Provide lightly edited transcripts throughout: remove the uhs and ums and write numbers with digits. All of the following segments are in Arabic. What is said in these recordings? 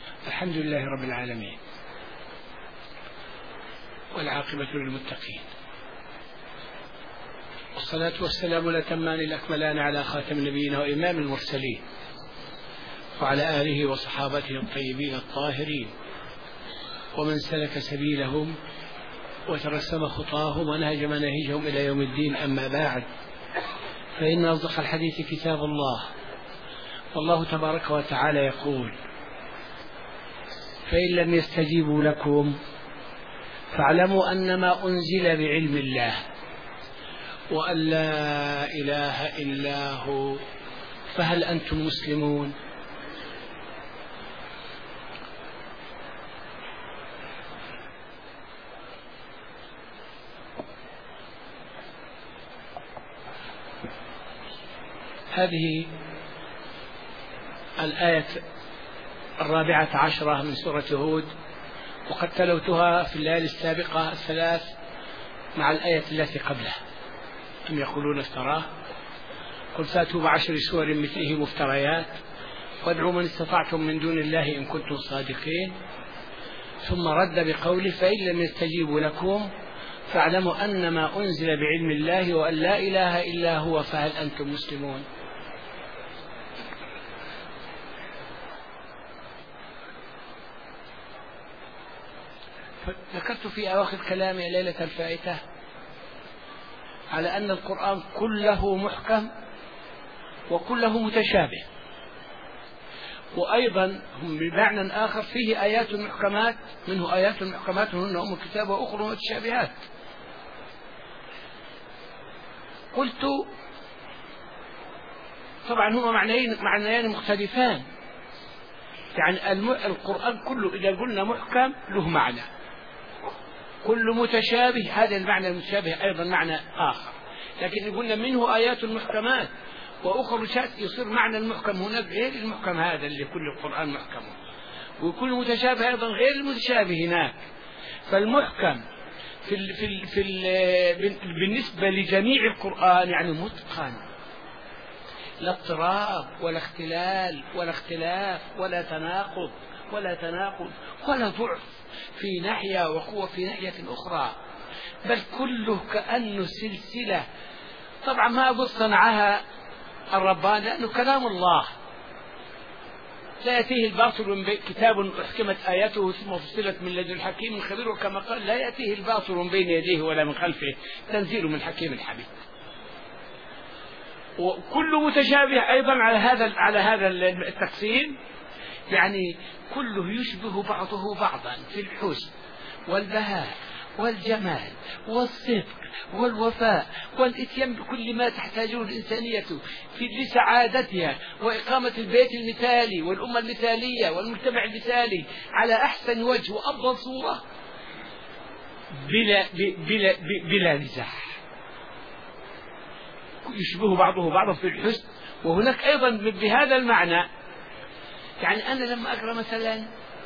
الحمد لله رب العالمين، والعاقبة للمتقين، والصلاة والسلام الأتمان الأكملان على خاتم النبيين وإمام المرسلين، وعلى آله وصحابته الطيبين الطاهرين، ومن سلك سبيلهم وترسم خطاهم ونهج مناهجهم إلى يوم الدين. أما بعد، فإن أصدق الحديث كتاب الله، والله تبارك وتعالى يقول: فإن لم يستجيبوا لكم فاعلموا أنما أنزل بعلم الله وأن لا إله إلا هو فهل أنتم مسلمون؟ هذه الآية 14 من سورة هود، وقد تلوتها في الليالي السابقة الثلاث مع الآية التي قبلها. أم يقولون افتراه؟ قل فاتوا ب10 سور مثله مفتريات وادعوا من استطعتم من دون الله إن كنتم صادقين. ثم رد بقوله: فإن لم يستجيبوا لكم فاعلموا أنما أنزل بعلم الله وأن لا إله إلا هو فهل أنتم مسلمون؟ ذكرت في أواخر كلامي ليلة الفائتة على أن القرآن كله محكم وكله متشابه، وأيضا بمعنى آخر فيه آيات محكمات، منه آيات محكمات هن أم الكتاب وأخرى متشابهات. قلت طبعا هما معنيان مختلفان، يعني القرآن كله إذا قلنا محكم له معنى، كل متشابه هذا المعنى المتشابه أيضا معنى آخر، لكن قلنا منه آيات محكمات وأخرى يصير معنى المحكم هناك غير المحكم هذا اللي كل القرآن محكم، وكل متشابه أيضا غير المتشابه هناك. فالمحكم بالنسبة لجميع القرآن يعني متقن، لا اضطراب ولا اختلال ولا اختلاف ولا تناقض ولا ضعف في ناحية وقوة في ناحية أخرى، بل كله كأنه سلسلة. طبعا ما أقول صنعها الرباني لأنه كلام الله لا يأتيه الباطل من كتاب أحكمت آياته ثم فصلت من لدن حكيم خبير، وكما قال: لا يأتيه الباطل من بين يديه ولا من خلفه تنزيل من حكيم حميد. وكل متشابه أيضا على هذا التقسيم، يعني كله يشبه بعضه بعضا في الحسن والبهاء والجمال والصدق والوفاء والإتيان بكل ما تحتاجه الإنسانية لسعادتها وإقامة البيت المثالي والأمة المثالية والمجتمع المثالي على أحسن وجه وأفضل صورة بلا نزاع. يشبه بعضه بعضا في الحسن. وهناك أيضا بهذا المعنى، يعني أنا لما أقرأ مثلا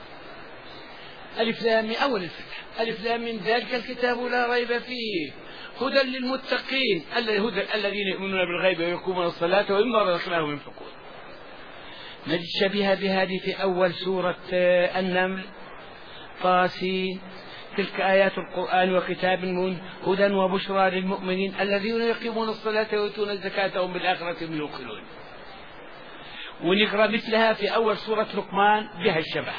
ألف لام أول الفتح ألف لام من ذلك الكتاب لا ريب فيه هدى للمتقين الذين يؤمنون بالغيب ويقومون الصلاة ومما رزقناهم ينفقون. نجد شبيهة بهذه في أول سورة النمل: طاسين تلك آيات القرآن وكتاب هدى وبشرى للمؤمنين الذين يقيمون الصلاة ويؤتون الزكاة وهم بالآخرة هم يوقنون. ونقرأ مثلها في أول سورة لقمان بها الشبه.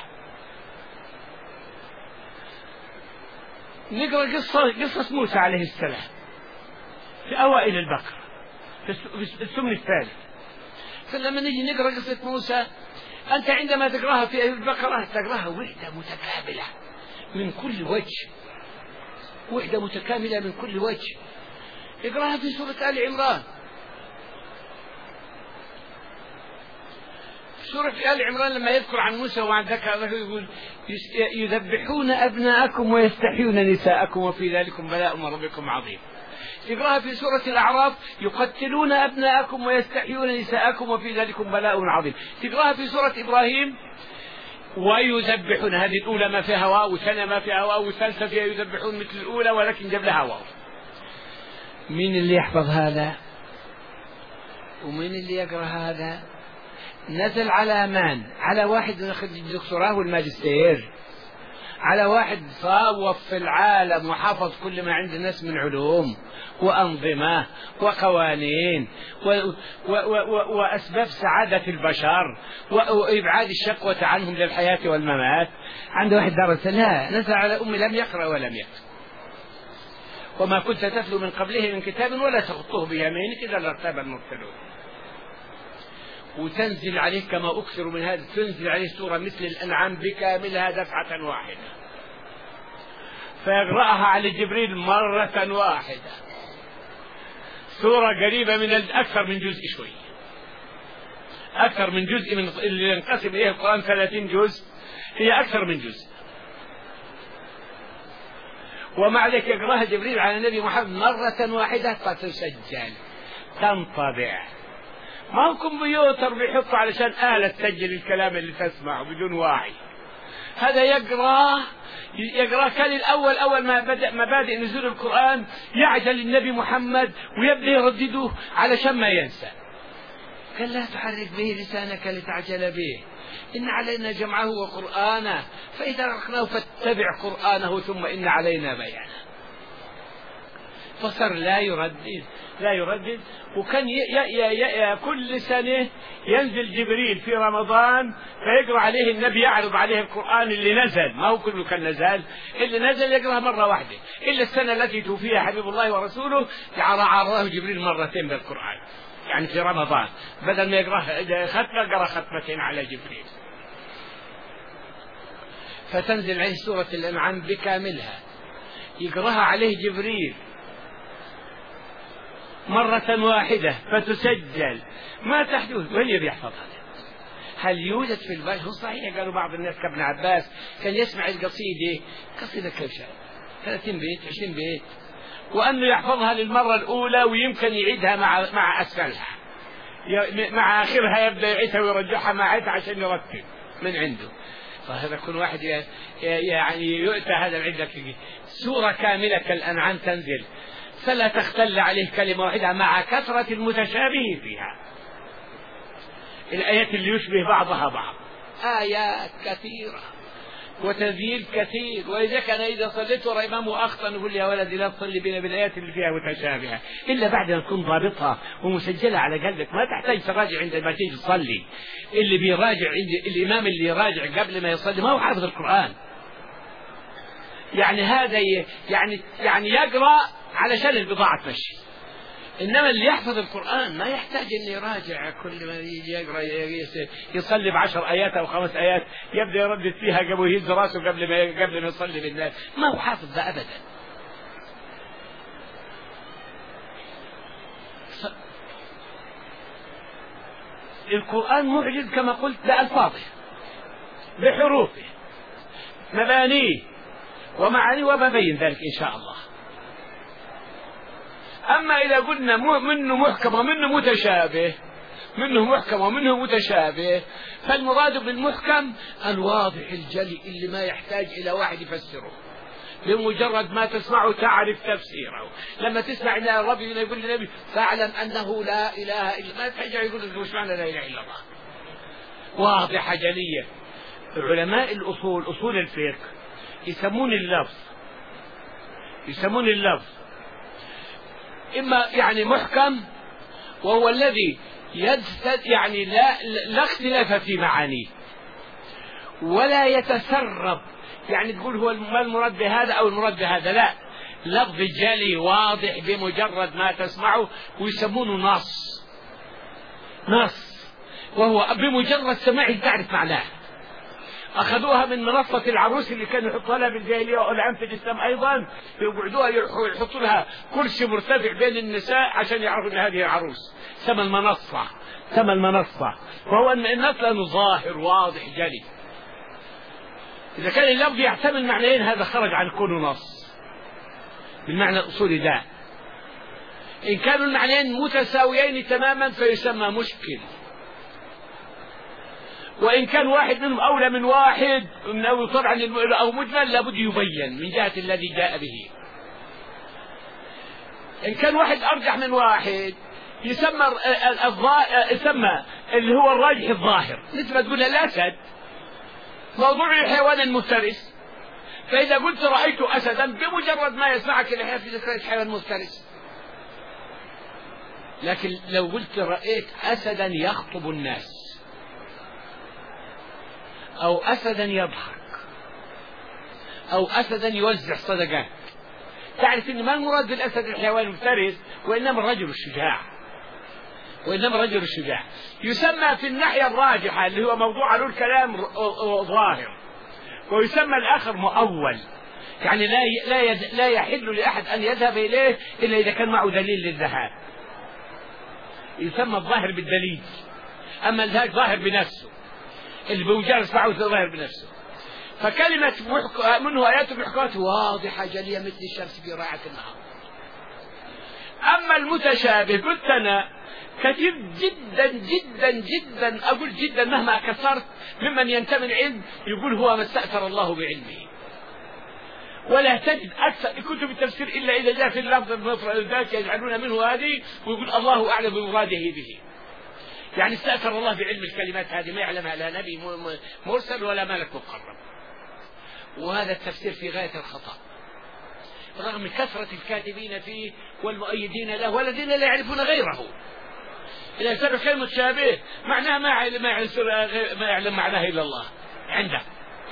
نقرأ قصة موسى عليه السلام في أوائل البقرة في الثمن الثالث. فلما نجي نقرأ قصة موسى، أنت عندما تقرأها في البقرة تقرأها وحدة متكاملة من كل وجه، وحدة متكاملة من كل وجه. اقرأها في سورة آل عمران. سورة آل عمران لما يذكر عن موسى وعن ذكر يقول: يذبحون أبناءكم ويستحيون نساءكم وفي ذلكم بلاء من ربكم عظيم. تقرأها في سورة الأعراف: يقتلون أبناءكم ويستحيون نساءكم وفي ذلكم بلاء عظيم. تقرأها في سورة إبراهيم: ويذبحون، هذه الأولى ما فيها واو، والثانية ما فيها واو، والثالثة فيها يذبحون مثل الأولى ولكن جاب لها واو. مين اللي يحفظ هذا؟ ومين اللي يقرأ هذا؟ نزل على من؟ على واحد ياخذ الدكتوراه والماجستير، على واحد صاوف في العالم وحفظ كل ما عند الناس من علوم وأنظمة وقوانين وأسباب سعادة البشر وإبعاد الشقوة عنهم للحياة والممات. عنده واحد درس؟ لا، نزل على أمي لم يقرأ ولم يكتب، وما كنت تتلو من قبله من كتاب ولا تخطه بيمينك إذا لارتاب المبتلون. وتنزل عليه كما أكثر من هذا، تنزل عليه سورة مثل الأنعام بكاملها دفعة واحدة، فيقرأها على جبريل مرة واحدة، سورة قريبة من أكثر من جزء شوي، أكثر من جزء من اللي ينقسم إليه القرآن 30 جزء، هي أكثر من جزء. ومع ذلك يقرأها جبريل على النبي محمد مرة واحدة فتسجل تنطبع. ما هو كمبيوتر بيحطه علشان آلة تسجل الكلام اللي تسمعه بدون وعي. هذا يقرأ كان الأول أول ما بدأ مبادئ نزول القرآن يعجل النبي محمد ويبدأ يردده علشان ما ينسى. قال لا تحرك به لسانك لتعجل به، إن علينا جمعه وقرآنه، فإذا رقناه فاتبع قرآنه ثم إن علينا بيانه. فصار لا يردد. وكان كل سنة ينزل جبريل في رمضان فيقرأ عليه النبي، يعرض عليه القرآن اللي نزل، ما هو كله كان نزل، اللي نزل يقرأها مرة واحدة، إلا السنة التي توفيها حبيب الله ورسوله عرضه جبريل مرتين بالقرآن، يعني في رمضان بدل ما يقرأ ختمة قرأ ختمتين على جبريل. فتنزل عليه سورة الأنعام بكاملها، يقرأها عليه جبريل مرة واحدة فتسجل ما تحدث. وين بيحفظها؟ هل يوجد في البشر؟ صحيح قالوا بعض الناس كابن عباس كان يسمع قصيدة كم شيء 30 بيت 20 بيت، وأنه يحفظها للمرة الأولى ويمكن يعيدها مع أسفلها، مع آخرها يبدأ يعيدها ويرجعها مع عيدها عشان يرتب من عنده. فهذا كل واحد يعني يؤتى هذا العدة. سورة كاملة كالأنعام تنزل فلا تختل عليه كلمة واحدة مع كثرة المتشابه فيها، الآيات اللي يشبه بعضها بعض، آيات كثيرة وتنزيل كثير. وإذا كان إذا صليت ورا إمامه أخطأ نقول يا ولدي لا تصلي بنا بالآيات اللي فيها متشابهة إلا بعد أن تكون ضابطها ومسجلة على قلبك، ما تحتاج تراجع عندما تيجي تصلي. اللي بيراجع عند الإمام اللي يراجع قبل ما يصلي ما هو حافظ القرآن، يعني هذا يعني يقرأ علشان البضاعة تمشي. إنما اللي يحفظ القرآن ما يحتاج أن يراجع، كل ما يجي يقرأ يصلي ب10 آيات أو 5 آيات يبدأ يردد فيها قبل يهز راسه قبل ما يصلي بالله، ما هو حافظ ده أبدا. القرآن معجز كما قلت بألفاظه بحروفه مبانيه ومعانيه، وببين ذلك إن شاء الله. أما إذا قلنا منه محكم ومنه متشابه، منه محكم ومنه متشابه، فالمراد بالمحكم الواضح الجلي اللي ما يحتاج إلى واحد يفسره، بمجرد ما تسمعه تعرف تفسيره. لما تسمع إن الرب يقول للنبي فاعلم أنه لا إله إلا، ما ترجع يقول لك وش معنى لا إله إلا الله، واضحة جلية. علماء الأصول، أصول الفقه، يسمون اللفظ إما يعني محكم وهو الذي يعني لا اختلاف في معانيه ولا يتسرب، يعني تقول هو ما المراد بهذا أو المراد بهذا، لا، لفظ جلي واضح بمجرد ما تسمعه، ويسمونه نص، وهو بمجرد سماعه تعرف معناه. أخذوها من منصة العروس اللي كانوا يحطوا لها بالجاهلية والآن في الإسلام أيضا، يقعدوها يحطوا لها كرسي مرتفع بين النساء عشان يعرفوا أن هذه عروس، سمى المنصة. وهو أن النص لأنه ظاهر واضح جلي. إذا كان اللفظ يحتمل معنيين هذا خرج عن كونه نص بالمعنى الأصولي ده. إن كانوا المعنيين متساويين تماما فيسمى مشكل، وإن كان واحد منهم أولى من واحد أو طبعا أو مجمل لابد يبين من جهة الذي جاء به. إن كان واحد أرجح من واحد يسمى اللي هو الراجح الظاهر، مثل ما تقول الأسد موضوع الحيوان المفترس، فإذا قلت رأيت أسدا بمجرد ما يسمعك الحيوان في ذكر الحيوان المفترس. لكن لو قلت رأيت أسدا يخطب الناس أو أسدا يضحك أو أسدا يوزع صدقات، تعرف أن ما المراد بالأسد الحيوان المفترس، وإنما الرجل الشجاع، يسمى في الناحية الراجحة اللي هو موضوع له الكلام ظاهر، ويسمى الآخر مؤول، يعني لا يحل لأحد أن يذهب إليه إلا إذا كان معه دليل للذهاب. يسمى الظاهر بالدليل، أما الذهاب ظاهر بنفسه، اللي بمجرد معه ظاهر بنفسه. فكلمة منه آيات محكمات واضحة جلية مثل الشمس في راعة النهار. أما المتشابه قلت أنا كثير جدا جدا جدا، أقول جدا مهما كثرت، ممن ينتمي العلم يقول هو ما استأثر الله بعلمه، ولا تجد أكثر كتب التفسير إلا إذا جاء في اللفظ المفرد ذاك يجعلون منه هذه ويقول الله أعلم بمراده به. يعني استأثر الله بعلم الكلمات هذه، ما يعلمها لا نبي مرسل ولا ملك مقرب. وهذا التفسير في غاية الخطأ رغم كثرة الكاتبين فيه والمؤيدين له والذين لا يعرفون غيره. إذا كان كلمة شابه معناها ما يعلم معناه إلا الله عنده.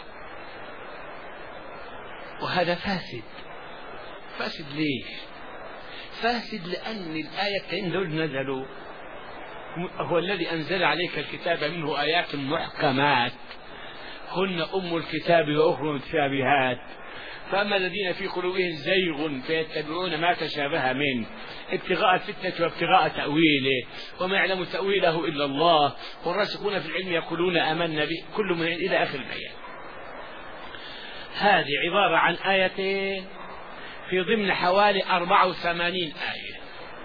وهذا فاسد ليش؟ فاسد لأن الآيتين دول نزلوا، هو الذي أنزل عليك الكتاب منه آيات محكمات هن أم الكتاب وأخر متشابهات، فأما الذين في قلوبهم زيغ فيتبعون ما تشابه منه ابتغاء الفتنة وابتغاء تأويله وما يعلم تأويله إلا الله والراسخون في العلم يقولون آمنا به كل من إلى آخر الآيات. هذه عبارة عن آيتين في ضمن حوالي 84 آية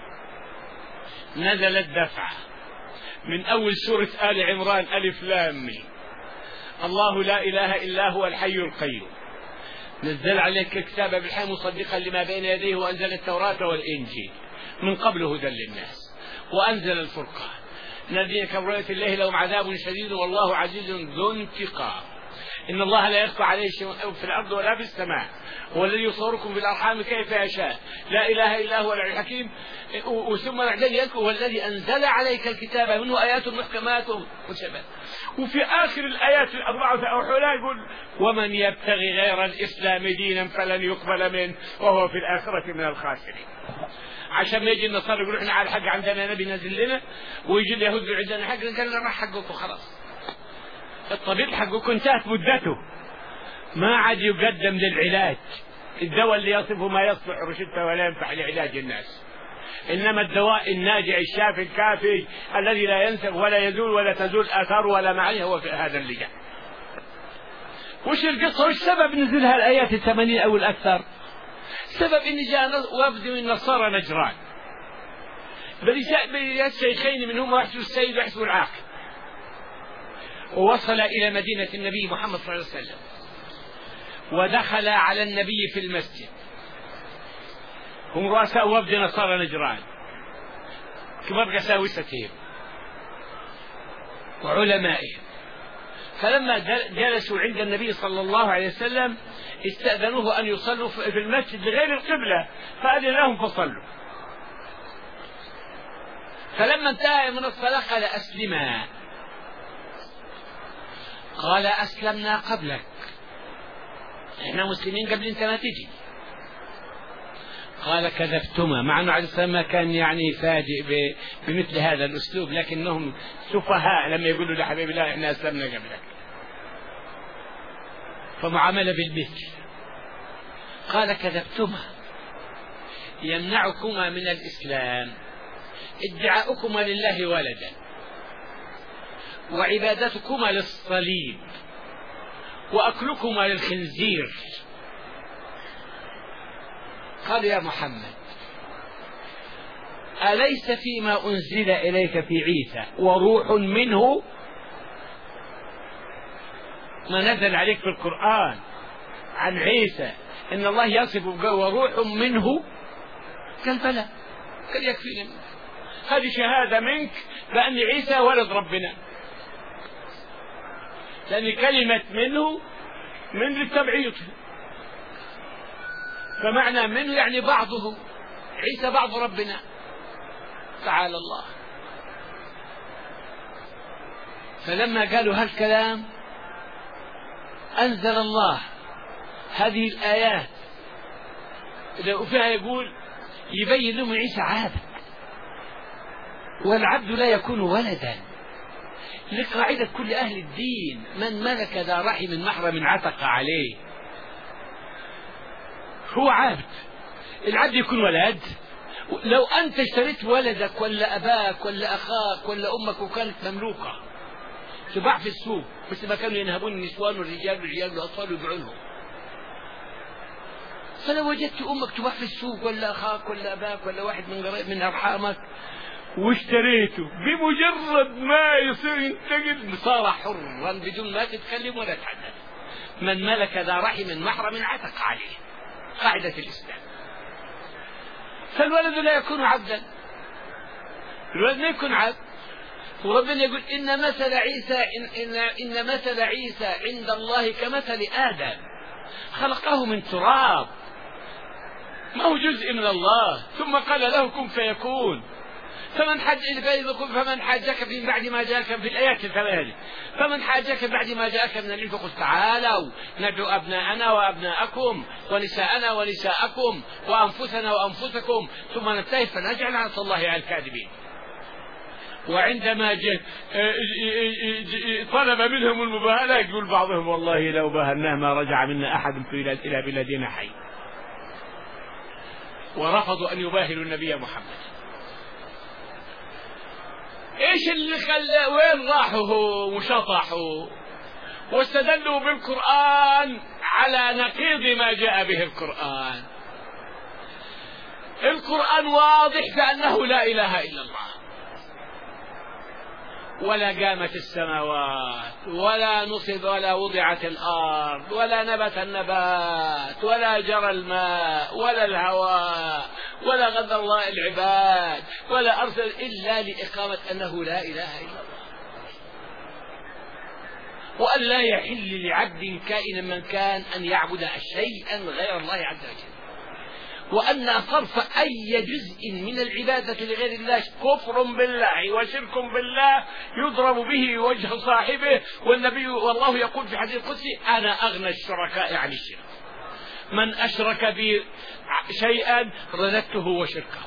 نزلت دفعة من أول سورة آل عمران ألف لام ميم الله لا إله إلا هو الحي القيوم نزل عليك الكتاب بالحق مصدقا لما بين يديه وأنزل التوراة والإنجيل من قبل هدى للناس وأنزل الفرقان الذين كفروا الله لهم عذاب شديد والله عزيز ذو انتقام إن الله لا يخفى عليه شيء في الأرض ولا في السماء هو الذي يصوركم في الأرحام كيف يشاء لا إله إلا هو العلي الحكيم. وثم هو الذي أنزل عليك الكتاب منه آيات محكمات وشبه. وفي آخر الآيات الأربعة أوحولا يقول ومن يبتغي غير الإسلام دينا فلن يقبل منه وهو في الآخرة من الخاسرين. عشان ما يجي النصارى يقولوا احنا على الحق عندنا نبي نزل لنا ويجي اليهود يقولوا عندنا حق قال لنا راح حقكم خلاص الطبيب حقكم انتهت مدته ما عاد يقدم للعلاج الدواء اللي يصفه ما يصلح رشدته ولا ينفع لعلاج الناس إنما الدواء الناجع الشافي الكافي الذي لا ينسخ ولا يزول ولا تزول آثاره ولا معانيه هو في هذا اللي جاء. وش القصة وش سبب نزلها الآيات 80 أو الأكثر؟ سبب إن جاء وفد من نصارى نجران الشيخين منهم واحد السيد واحد العاقل ووصل إلى مدينة النبي محمد صلى الله عليه وسلم ودخل على النبي في المسجد. هم رؤساء وفد نصارى نجران كبار قساوستهم وعلمائهم. فلما جلسوا عند النبي صلى الله عليه وسلم استأذنوه أن يصلوا في المسجد لغير القبلة فأذن لهم فصلوا. فلما انتهى من الصلاة قال أسلما قال أسلمنا قبلك احنا مسلمين قبل انت ما تجي. قال كذبتما مع أنه عليه السلام ما كان يعني فاجئ بمثل هذا الأسلوب لكنهم سفهاء لما يقولوا لحبيب الله احنا أسلمنا قبلك فمعاملة بالمثل. قال كذبتما يمنعكما من الإسلام ادعاؤكما لله ولدا وعبادتكما للصليب وأكلكما للخنزير. قال يا محمد أليس فيما أنزل إليك في عيسى وروح منه ما نزل عليك في القرآن عن عيسى إن الله يصف وروح منه؟ قال بلى قال يكفيني هذه شهادة منك بأن عيسى ولد ربنا، لأن كلمة منه من للتبعيض، فمعنى منه يعني بعضه، عيسى بعض ربنا تعالى الله. فلما قالوا هالكلام أنزل الله هذه الآيات وفيها يقول يبين لهم عيسى عابد، والعبد لا يكون ولدا، لقاعدة كل أهل الدين من ملك ذا رحم محرم عتق عليه، هو عبد. العبد يكون ولد؟ لو أنت اشتريت ولدك ولا أباك ولا أخاك ولا أمك وكانت مملوكة تباع في السوق، مثل ما كانوا ينهبون النسوان والرجال والأطفال ويبيعونهم، فلو وجدت أمك تباع في السوق ولا أخاك ولا أباك ولا واحد من أرحامك واشتريته، بمجرد ما يصير ينتقل صار حرا بدون ما تتكلم ولا تحدث. من ملك ذا رحم محرم عتق عليه، قاعدة الإسلام. فالولد لا يكون عبدا، الولد لا يكون عبد. وربنا يقول إن مثل عيسى عند الله كمثل آدم خلقه من تراب، ما هو جزء من الله، ثم قال له كن فيكون. فمن حاجك في بعد ما جاءك في الآيات الثمانية، فمن حاجك بعد ما جاءك من العلم فقل تعالوا ندعو أبناءنا وأبناءكم ونساءنا ونساءكم وأنفسنا وأنفسكم ثم نتهف فنجعل لعنة الله على الكاذبين. وعندما طلب منهم المباهلة يقول بعضهم والله لو باهلناه ما رجع منا أحد إلى بلادنا حي. ورفضوا أن يباهلوا النبي محمد. ايش اللي خلى؟ وين راحوا وشطحوا واستدلوا بالقرآن على نقيض ما جاء به القرآن. القرآن واضح بأنه لا إله إلا الله، ولا قامت السماوات ولا نصب ولا وضعت الأرض ولا نبت النبات ولا جرى الماء ولا الهواء ولا غذى الله العباد ولا أرسل إلا لإقامة أنه لا إله إلا الله، وأن لا يحل لعبد كائنا من كان أن يعبد شيئا غير الله عز وجل، وأن صرف أي جزء من العبادة لغير الله كفر بالله وشرك بالله يضرب به وجه صاحبه. والنبي والله يقول في حديث القدسي أنا أغنى الشركاء عن الشرك، من أشرك بي شيئا رددته وشركه.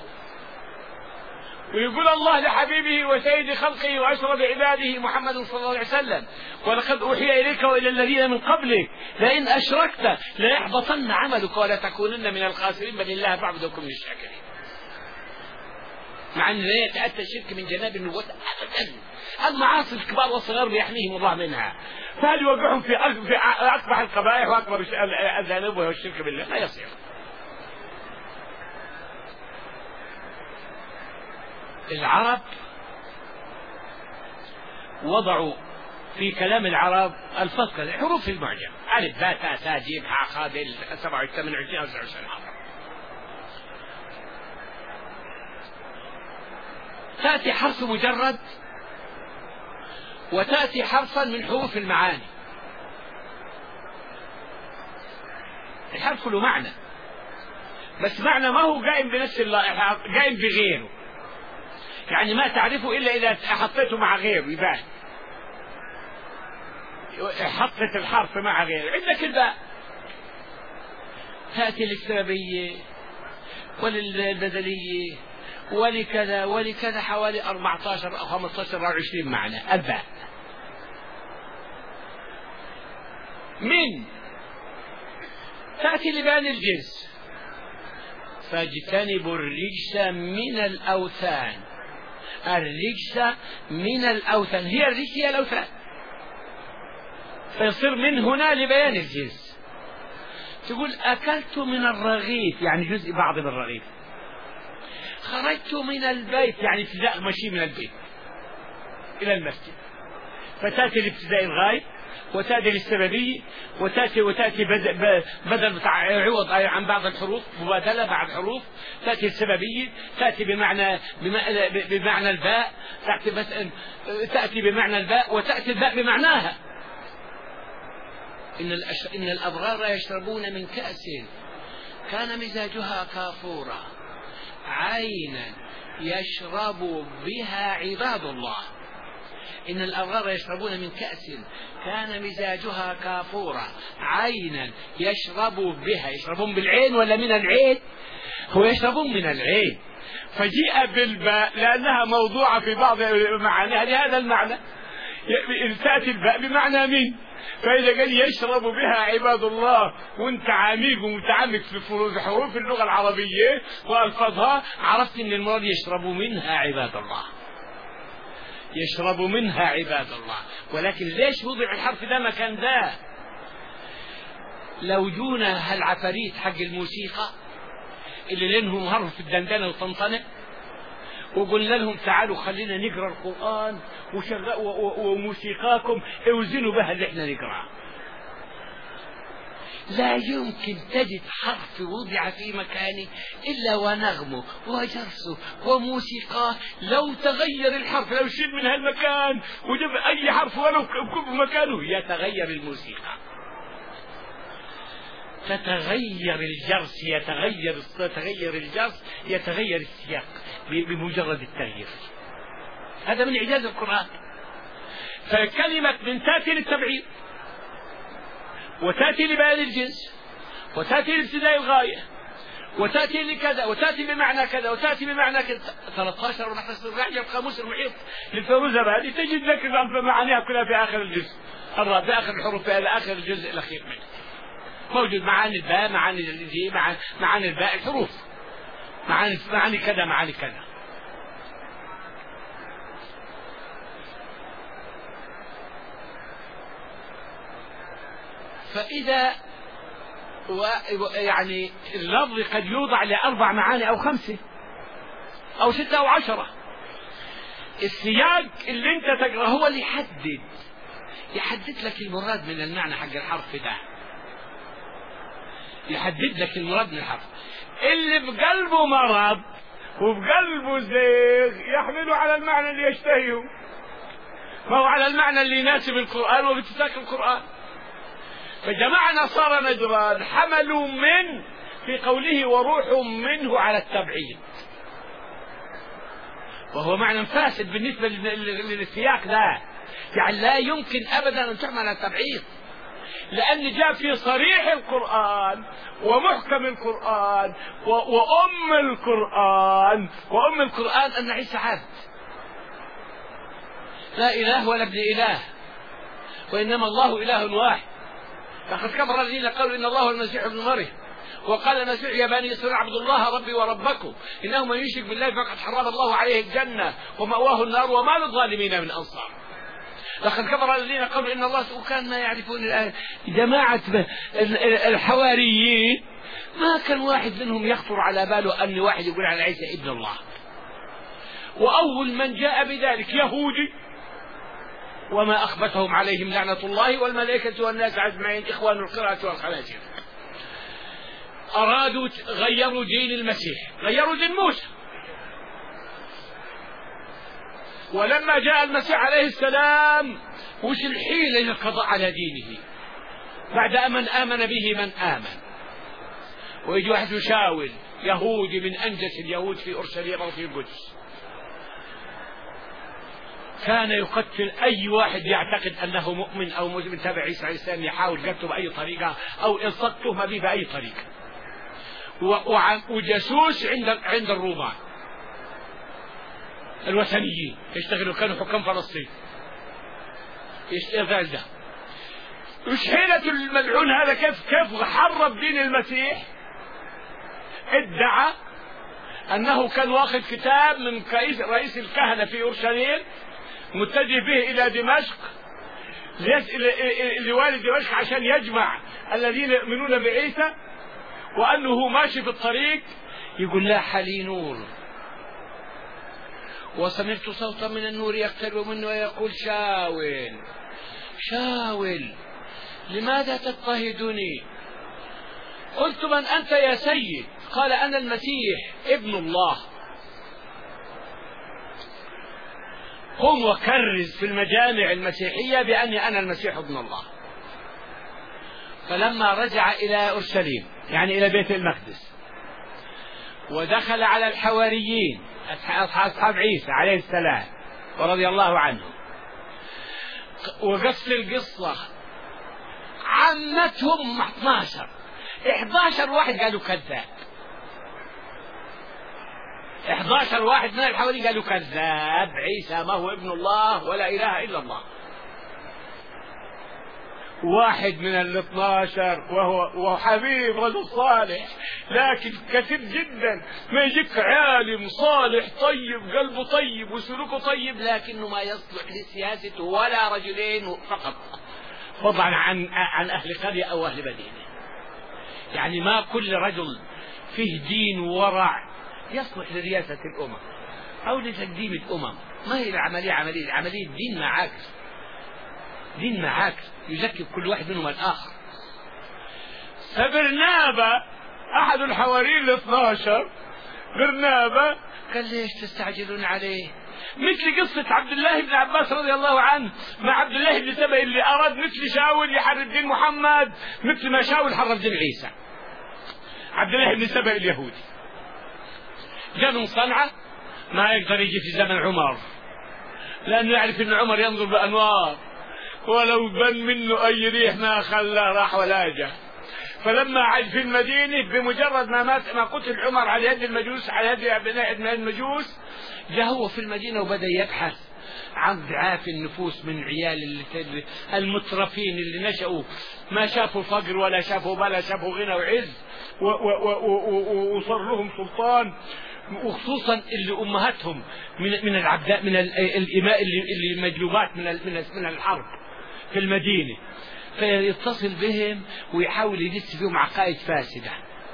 ويقول الله لحبيبه وسيد خلقه وأشرف عباده محمد صلى الله عليه وسلم ولقد أوحي إليك وإلى الذين من قبلك لئن أشركت ليحبطن عملك ولا تكونن من الخاسرين بل الله فاعبدكم من الشاكرين. مع أن لا يتأتى الشرك من جناب النبوة أبدا، المعاصي الكبار والصغار يحميهم الله منها، فهل يوقعهم في أقبح القبائح وأكبر الذنوب وهو الشرك بالله؟ لا يصير. العرب وضعوا في كلام العرب الفصل حروف المعجم ألف باء تاء ثاء جيم حاء خاء دال 27 28 29 حرف. تأتي حرف مجرد وتأتي حرفا من حروف المعاني. الحرف له معنى، بس معنى ما هو قائم بنفس اللائحة، قائم بغيره، يعني ما تعرفه إلا إذا حطيته مع غيره يبان. حطت الحرف مع غيره. عندك الباء تأتي للسببية وللبدلية ولكذا ولكذا حوالي 14 أو 15 أو 20 معنى. الباء من تأتي لبيان الجنس، فاجتنبوا الرجس من الأوثان. الرجس من الأوثان، هي الرجس هي الأوثان، فيصير من هنا لبيان الجنس. تقول أكلت من الرغيف يعني جزء بعض من الرغيف، خرجت من البيت يعني ابتداء مشي من البيت إلى المسجد، فتأتي لابتداء الغاية وتأتي للسببية، وتأتي بدل بتاع عوض عن بعض الحروف، مبادلة بعد حروف. تأتي السببية، تأتي بمعنى الباء، تأتي بمعنى الباء، وتأتي الباء بمعناها. إن الأبرار يشربون من كأس كان مزاجها كافورا عينا يشرب بها عباد الله. إن الأبرار يشربون من كأس كان مزاجها كافورا عينا يشرب بها. يشربون بالعين ولا من العين؟ هو يشربون من العين، فجيء بالباء لأنها موضوعة في بعض معانيها لهذا المعنى. تأتي الباء بمعنى من، فإذا قال يشرب بها عباد الله وانت عميق ومتعمق في حروف اللغة العربية وألفاظها، عرفت أن المراد يشرب منها عباد الله، يشرب منها عباد الله. ولكن ليش وضع الحرف ده مكان ده؟ لو جونا هالعفاريت حق الموسيقى اللي لينهم هرف في الدندنة وطنطنة وقلنا لهم تعالوا خلينا نقرأ القرآن وموسيقاكم اوزنوا بها اللي احنا نقرأ، لا يمكن تجد حرف وضع في مكانه إلا ونغمه وجرسه وموسيقاه. لو تغير الحرف، لو شيل من هالمكان وجب أي حرف ولو كب مكانه يتغير الموسيقى، تتغير الجرس، يتغير الجرس، يتغير السياق بمجرد التغيير. هذا من إعجاز القرآن. فكلمة من تأتي للتبعيض، وتأتي لبيان الجنس، وتأتي لابتداء الغاية، وتأتي لكذا، وتأتي بمعنى كذا، وتأتي بمعنى كذا. 13 ونحن الرحلة القاموس المحيط للفيروزابادي تجد لك معانيها كلها في آخر الجزء الرابع، في آخر الحروف، إلى آخر الجزء الأخير منه موجود معاني الباء، معاني الجي، معاني الباء، الحروف، معاني كذا، معاني كذا. فإذا يعني اللفظ قد يوضع لأربع معاني أو 5 أو 6 أو 10. السياق اللي انت تقرأ هو اللي يحدد لك المراد من المعنى حق الحرف ده، يحدد لك المراد من الحرف. اللي بقلبه مرض وبقلبه زيغ يحمله على المعنى اللي يشتهيه، ما هو على المعنى اللي يناسب القرآن وباتفاق القرآن. فجماعة نصارى نجران حملوا من في قوله وروح منه على التبعيد، وهو معنى فاسد بالنسبة للسياق ده، يعني لا يمكن أبدا أن تحمل على التبعيد، لأن جاء في صريح القرآن ومحكم القرآن وأم القرآن أن عيسى عبد لا إله ولا ابن إله، وإنما الله إله واحد. لقد كفر الذين قالوا إن الله المسيح ابن مريم، وقال المسيح يا بني إسرائيل اعبدوا الله ربي وربكم إنه من يشرك بالله فقد حرم الله عليه الجنة ومأواه النار وما للظالمين من أنصار. لقد كفر الذين قالوا إن الله، وكان ما يعرفون الآية. جماعة الحواريين ما كان واحد منهم يخطر على باله أن واحد يقول على عيسى ابن الله، وأول من جاء بذلك يهودي وما أخبتهم عليهم لعنة الله والملائكة والناس أجمعين إخوان القراءة والخنازير. أرادوا غيروا دين المسيح، غيروا دين موسى. ولما جاء المسيح عليه السلام وش الحيلة للقضاء على دينه بعد أن آمن به من آمن؟ ويجي واحد يشاول يهودي من أنجس اليهود في أورشليم أو في القدس، كان يقتل أي واحد يعتقد أنه مؤمن أو مسلم تابع عيسى عليه السلام، يحاول قتله بأي طريقة أو إلصاق تهمة به بأي طريقة. وجاسوس عند الرومان الوثنيين يشتغلوا، كانوا حكام فلسطين يشتغل ده. وش حيلة الملعون هذا؟ كيف حرب دين المسيح؟ ادعى أنه كان واخذ كتاب من رئيس الكهنة في أورشليم متجه به إلى دمشق لوالي دمشق عشان يجمع الذين يؤمنون بعيسى، وأنه ماشي في الطريق يقول لاح لي نور وسمعت صوتا من النور يقترب منه ويقول شاول شاول لماذا تضطهدني؟ قلت من أنت يا سيد؟ قال أنا المسيح ابن الله. قم وكرز في المجامع المسيحية بأني أنا المسيح ابن الله. فلما رجع إلى أورشليم يعني إلى بيت المقدس ودخل على الحواريين أصحاب عيسى عليه السلام ورضي الله عنهم وقص القصة عمتهم 11 واحد قالوا كذاب. 11 واحد من الحواريين قالوا كذاب، عيسى ما هو ابن الله ولا إله إلا الله. واحد من 12 وهو حبيب رجل صالح لكن كثير جدا ما يجيك عالم صالح طيب قلبه طيب وسلوكه طيب لكنه ما يصلح لسياسته ولا رجلين فقط فضلا عن أهل قرية أو أهل مدينة. يعني ما كل رجل فيه دين وورع يصلح لرئاسة الأمم أو لتقديم الأمم. ما هي العملية دين معاكس يزكي كل واحد منهم الآخر. فبرنابا أحد الحواريين 12 برنابا قال ليش تستعجلون عليه؟ مثل قصة عبد الله بن عباس رضي الله عنه مع عبد الله بن سبأ اللي أراد مثل شاول يحرر دين محمد مثل ما شاول حرر دين عيسى. عبد الله بن سبأ اليهودي جاء من صنعاء ما يقدر يجي في زمن عمر لأنه يعرف أن عمر ينظر بأنوار ولو بن منه أي ريح ما خلى راح ولا جاء. فلما عاد في المدينة بمجرد ما قتل عمر على يد المجوس على يد أبناء المجوس جاء هو في المدينة وبدأ يبحث عن ضعاف النفوس من عيال المترفين اللي نشأوا ما شافوا فقر ولا شافوا بلا شافوا غنى وعز وصار لهم سلطان وخصوصا اللي أمهاتهم من العبداء من الإماء اللي مجلوبات من الحرب في المدينة. فيتصل بهم ويحاول يدس فيهم عقائد فاسدة.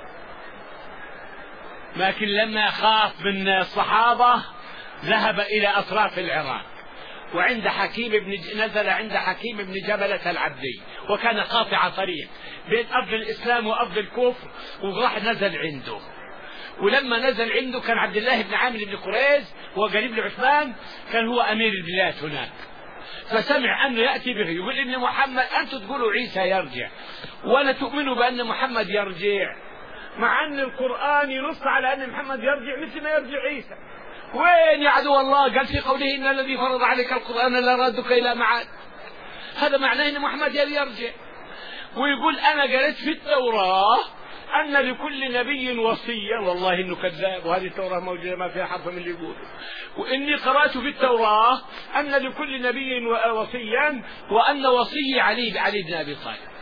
لكن لما خاف من الصحابة ذهب إلى أطراف العراق وعند نزل عند حكيم بن جبلة العبدي وكان قاطع طريق بين أرض الإسلام وأرض الكفر وراح نزل عنده. ولما نزل عنده كان عبد الله بن عامر بن قريز وقريب لعثمان كان هو أمير البلاد هناك. فسمع أنه يأتي به يقول إن محمد أنتم تقولوا عيسى يرجع ولا تؤمنوا بأن محمد يرجع مع أن القرآن ينص على أن محمد يرجع مثل ما يرجع عيسى. وين يا عدو الله؟ قال في قوله إن الذي فرض عليك القرآن لرادك إلى معاد. هذا معناه أن محمد يرجع. ويقول أنا قرأت في التوراة أن لكل نبي وصيا والله إنه كذاب وهذه التوراة موجودة ما فيها حرف من اللي يقوله. وإني قرأت في التوراة أن لكل نبي وصيا وأن وصي علي بن أبي طالب.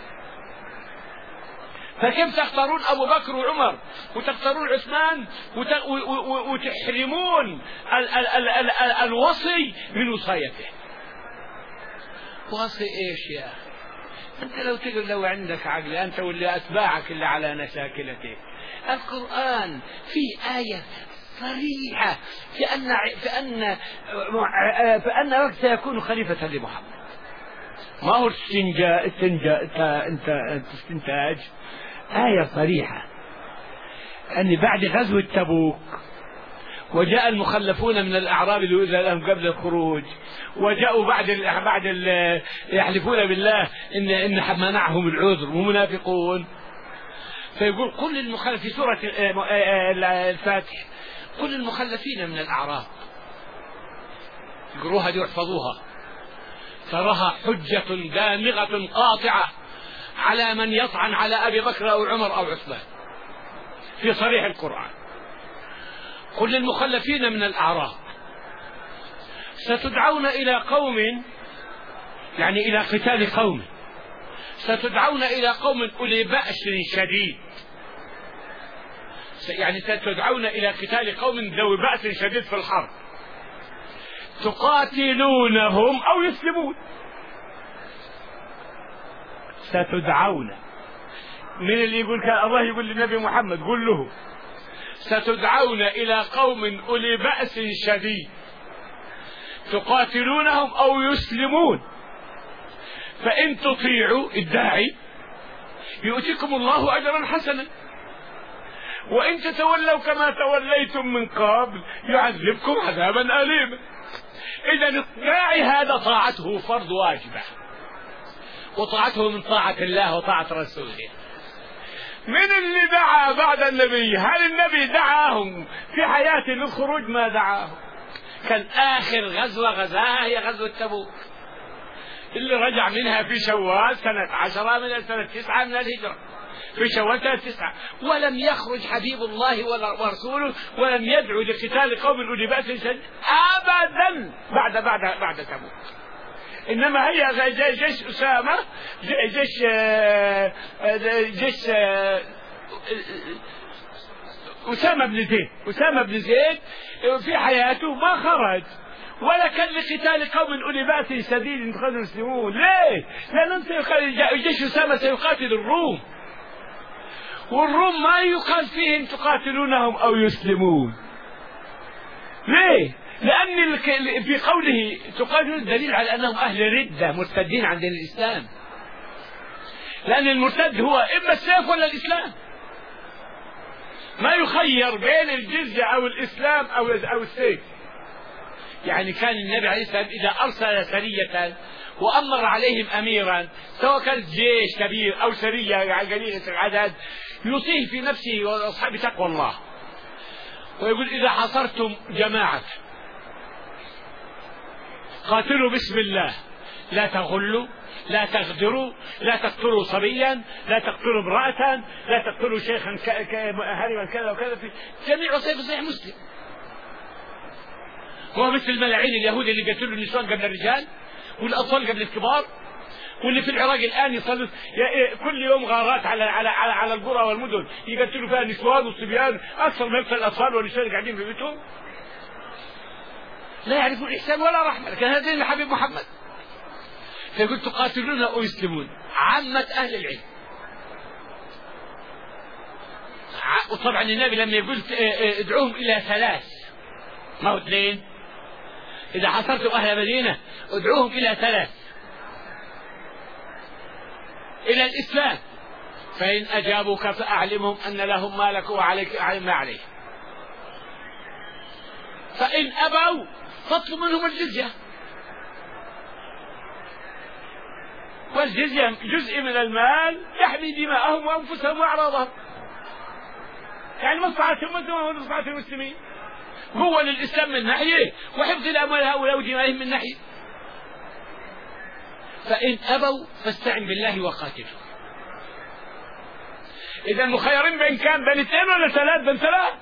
فكيف تختارون أبو بكر وعمر وتختارون عثمان وتحرمون الوصي من وصايته؟ وصي إيش يا أخي؟ أنت لو عندك عقل أنت واللي أتباعك اللي على نشاكلتك. القرآن فيه آية صريحة فأن وقت سيكون خليفة لمحمد. ما هو استنتاج آية صريحة أن بعد غزوة تبوك وجاء المخلفون من الأعراب لهم قبل الخروج وجاءوا بعد يحلفون بالله إن منعهم العذر ومنافقون. فيقول قل المخلف في سورة الفاتح قل المخلفين من الأعراب يقروها دي واحفظوها تراها حجة دامغة قاطعة على من يطعن على أبي بكر أو عمر أو عثمان في صريح القرآن. قل للمخلفين من الأعراب ستدعون إلى قوم يعني إلى قتال قوم ستدعون إلى قوم أولي بأس شديد يعني ستدعون إلى قتال قوم ذوي بأس شديد في الحرب تقاتلونهم أو يسلمون. ستدعون من اللي يقول الله يقول للنبي محمد قل له ستدعون إلى قوم أولي بأس شديد تقاتلونهم أو يسلمون فإن تطيعوا الداعي يؤتكم الله أجرا حسنا، وإن تتولوا كما توليتم من قبل يعذبكم عذابا أليما. إذا الداعي هذا طاعته فرض واجبة، وطاعته من طاعة الله وطاعة رسوله. من اللي دعا بعد النبي؟ هل النبي دعاهم في حياته للخروج؟ ما دعاهم. كان آخر غزوة غزاها هي غزوة تبوك، اللي رجع منها في شوال سنة 10 من سنة 9 من الهجرة، في شوال سنة 9، ولم يخرج حبيب الله ورسوله ولم يدعو لقتال قوم أولي بأس شديد أبدا بعد تبوك. إنما هي جيش أسامة، جيش أسامة بن زيد في حياته ما خرج ولا كان لقتال قوم أولي بأس شديد يخرج المسلمون. ليه؟ لأن جيش أسامة سيقاتل الروم، والروم ما يقال فيهم تقاتلونهم أو يسلمون. ليه؟ لأن في قوله تقاتل دليل على أنهم أهل ردة مرتدين عن دين الإسلام، لأن المرتد هو إما السيف ولا الإسلام، ما يخير بين الجزية أو الإسلام أو السيف. يعني كان النبي عليه السلام إذا أرسل سرية وأمر عليهم أميرا، سواء كان جيش كبير أو سرية قليلة العدد، يطيع في نفسه وأصحابه تقوى الله، ويقول إذا حصرتم جماعة قاتلوا بسم الله، لا تغلوا، لا تغدروا، لا تقتلوا صبيا، لا تقتلوا امرأة، لا تقتلوا شيخا هرما كذا وكذا، في جميع وصيف صحيح مسلم. هو مثل الملاعين اليهود اللي قتلوا النسوان قبل الرجال والأطفال قبل الكبار، واللي في العراق الآن يصلوا كل يوم غارات على القرى والمدن يقتلوا فيها النسوان والصبيان أكثر من يقتل الأطفال والنسوان قاعدين في بيتهم، لا يعرفون الإحسان ولا رحمة. لكن هذا دين الحبيب محمد. فيقول تقاتلون أو يسلمون، عامة أهل العلم. وطبعا النبي لما يقول ادعوهم إلى 3 ما هو 2، إذا حصرتم أهل مدينة ادعوهم إلى 3 إلى الإسلام، فإن أجابوك فأعلمهم أن لهم ما لك وعليك ما عليه، فإن أبوا فاطلب منهم الجزية، والجزية جزء من المال يحمي دماءهم وأنفسهم وأعراضهم، يعني مصلحتهم ومصلحة المسلمين. هو للإسلام من ناحية وحفظ الأموال هؤلاء ودمائهم من ناحية. فإن أبوا فاستعن بالله وقاتلوا. إذا مخيرين بين 2 ولا 3؟ بين 3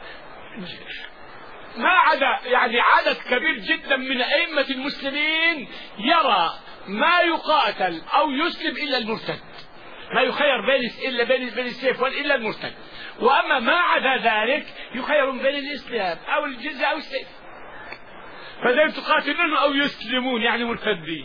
ما عدا يعني عدد كبير جدا من أئمة المسلمين يرى ما يقاتل أو يسلم إلا المرتد، ما يخير بين السيف إلا المرتد، وأما ما عدا ذلك يخير بين الإسلام أو الجزية أو السيف. فإذا تقاتلون أو يسلمون يعني مرتدين.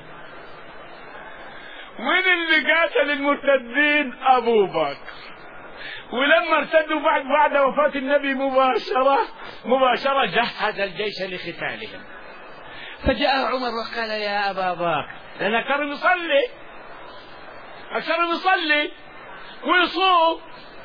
ومن اللي قاتل المرتدين؟ أبو بكر. ولما ارتدوا بعد وفاة النبي مباشرة جهز الجيش لقتالهم. فجاء عمر وقال يا أبا بكر، لأن أكثر يصلي ويصوم،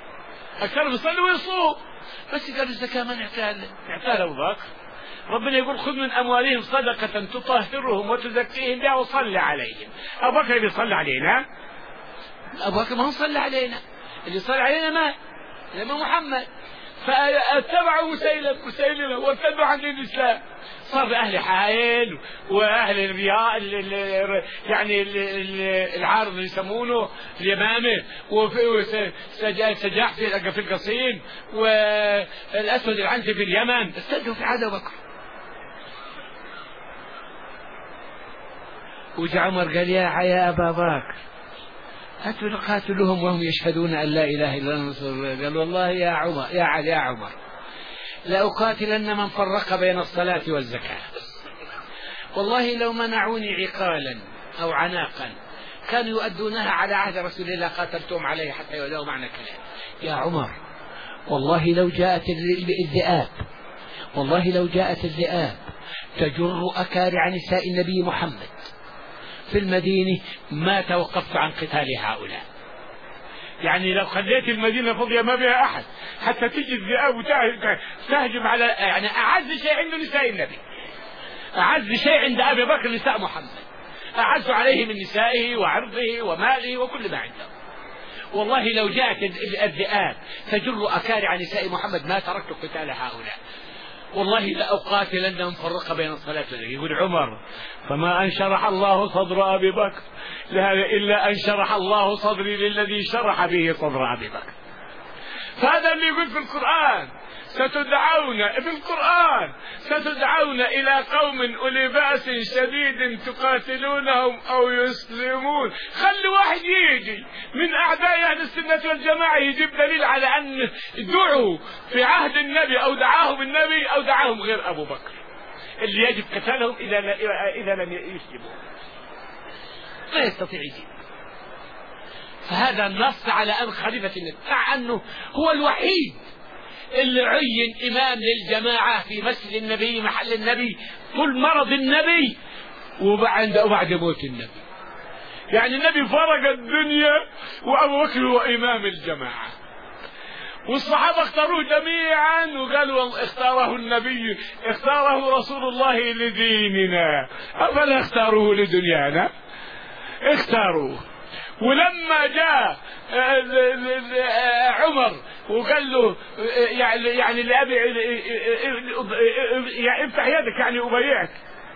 بس قالوا الزكاة من اعتال أبو بكر. ربنا يقول خذ من أموالهم صدقة تطهرهم وتزكيهم بها وصل عليهم. أبو بكر بيصلي علينا؟ أبو بكر ما هو صلى علينا، اللي صلى علينا ما لما محمد. فاتبعوا مسيلمة وارتدوا عن دين الإسلام، صار أهل حائل وأهل الرياء يعني العارض اللي يسمونه اليمامة، وسجاح في القصيم، والأسود العنسي في اليمن، استدوا في عهد أبو بكر. وجاء عمر قال يا أبا بكر أتقاتلهم وهم يشهدون أن لا إله إلا الله؟ قال والله يا عمر لأقاتلن من فرق بين الصلاة والزكاة، والله لو منعوني عقالا أو عناقا كانوا يؤدونها على عهد رسول الله قاتلتهم عليه حتى يولوا معنى كلام. يا عمر والله لو جاءت الذئاب تجر أكارع نساء النبي محمد في المدينة ما توقفت عن قتال هؤلاء. يعني لو خليت المدينة فاضية ما بها أحد حتى تجي الذئاب وتهجم على يعني أعز شيء عند نساء النبي، أعز شيء عند أبي بكر نساء محمد، أعز عليه من نسائه وعرضه وماله وكل ما عنده. والله لو جاءت الذئاب تجر أكارع نساء محمد ما تركت قتال هؤلاء، والله لأقاتلنهم فرق بين الصلاة والزكاة. يقول عمر فما أن شرح الله صدر أبي بكر لهذا إلا أن شرح الله صدري للذي شرح به صدر أبي بكر. فهذا اللي يقول في القرآن ستدعون إلى قوم أولي بأس شديد تقاتلونهم أو يسلمون. خلي واحد يجي من أعداء أهل السنة والجماعة يجيب دليل على أن دعوا في عهد النبي أو دعاهم النبي أو دعاهم غير أبو بكر اللي يجب قتالهم إذا لم يسلموا، ما يستطيع يجيب. فهذا النص على أن خليفة النبي مع أنه هو الوحيد اللي عين إمام للجماعة في مسجد النبي محل النبي طول مرض النبي وبعد موت النبي. يعني النبي فرق الدنيا وأبو بكر هو إمام الجماعة، والصحابة اختاروه جميعا وقالوا اختاره النبي، اختاره رسول الله لديننا أفلا اختاروه لدنيانا؟ اختاروه. ولما جاء عمر وقال له يعني لأبي افتح يدك يعني أبايعك،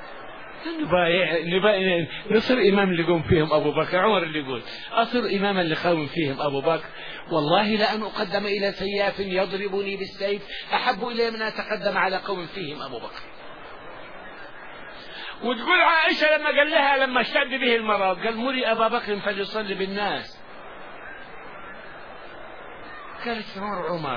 نصير إمام اللي يقوم فيهم أبو بكر. عمر اللي يقول أصير إماما اللي قوم فيهم أبو بكر، والله لأن أقدم إلى سياف يضربني بالسيف أحب إلي من أتقدم على قوم فيهم أبو بكر. وتقول عائشة لما قال لها لما اشتد به المرض قال مري أبا بكر فليصلي بالناس، قالت مر عمر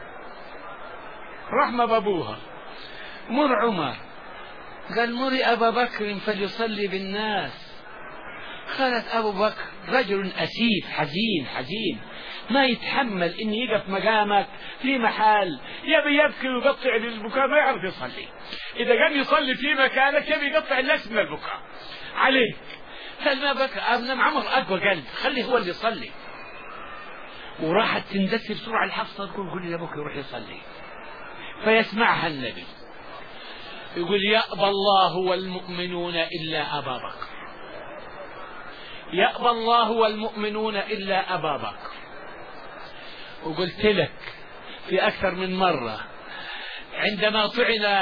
رحمة بابوها، مر عمر، قال مري أبا بكر فليصلي بالناس. قالت أبو بكر رجل أسيف حزين ما يتحمل إن يقف مقامك في محل يبكي ويقطع للبكاء ما يعرف يصلي. إذا كان يصلي في مكانك يبي يقطع الناس من البكاء عليك. فما بكى ابن عمر أقوى قلب خليه هو اللي يصلي. وراحت تندسر بسرعة الحفصة تقول قل لأبوك يروح يصلي، فيسمعها النبي يقول يأبى الله والمؤمنون إلا أبا بكر، يأبى الله والمؤمنون إلا أبا بكر. وقلت لك في أكثر من مرة عندما طعن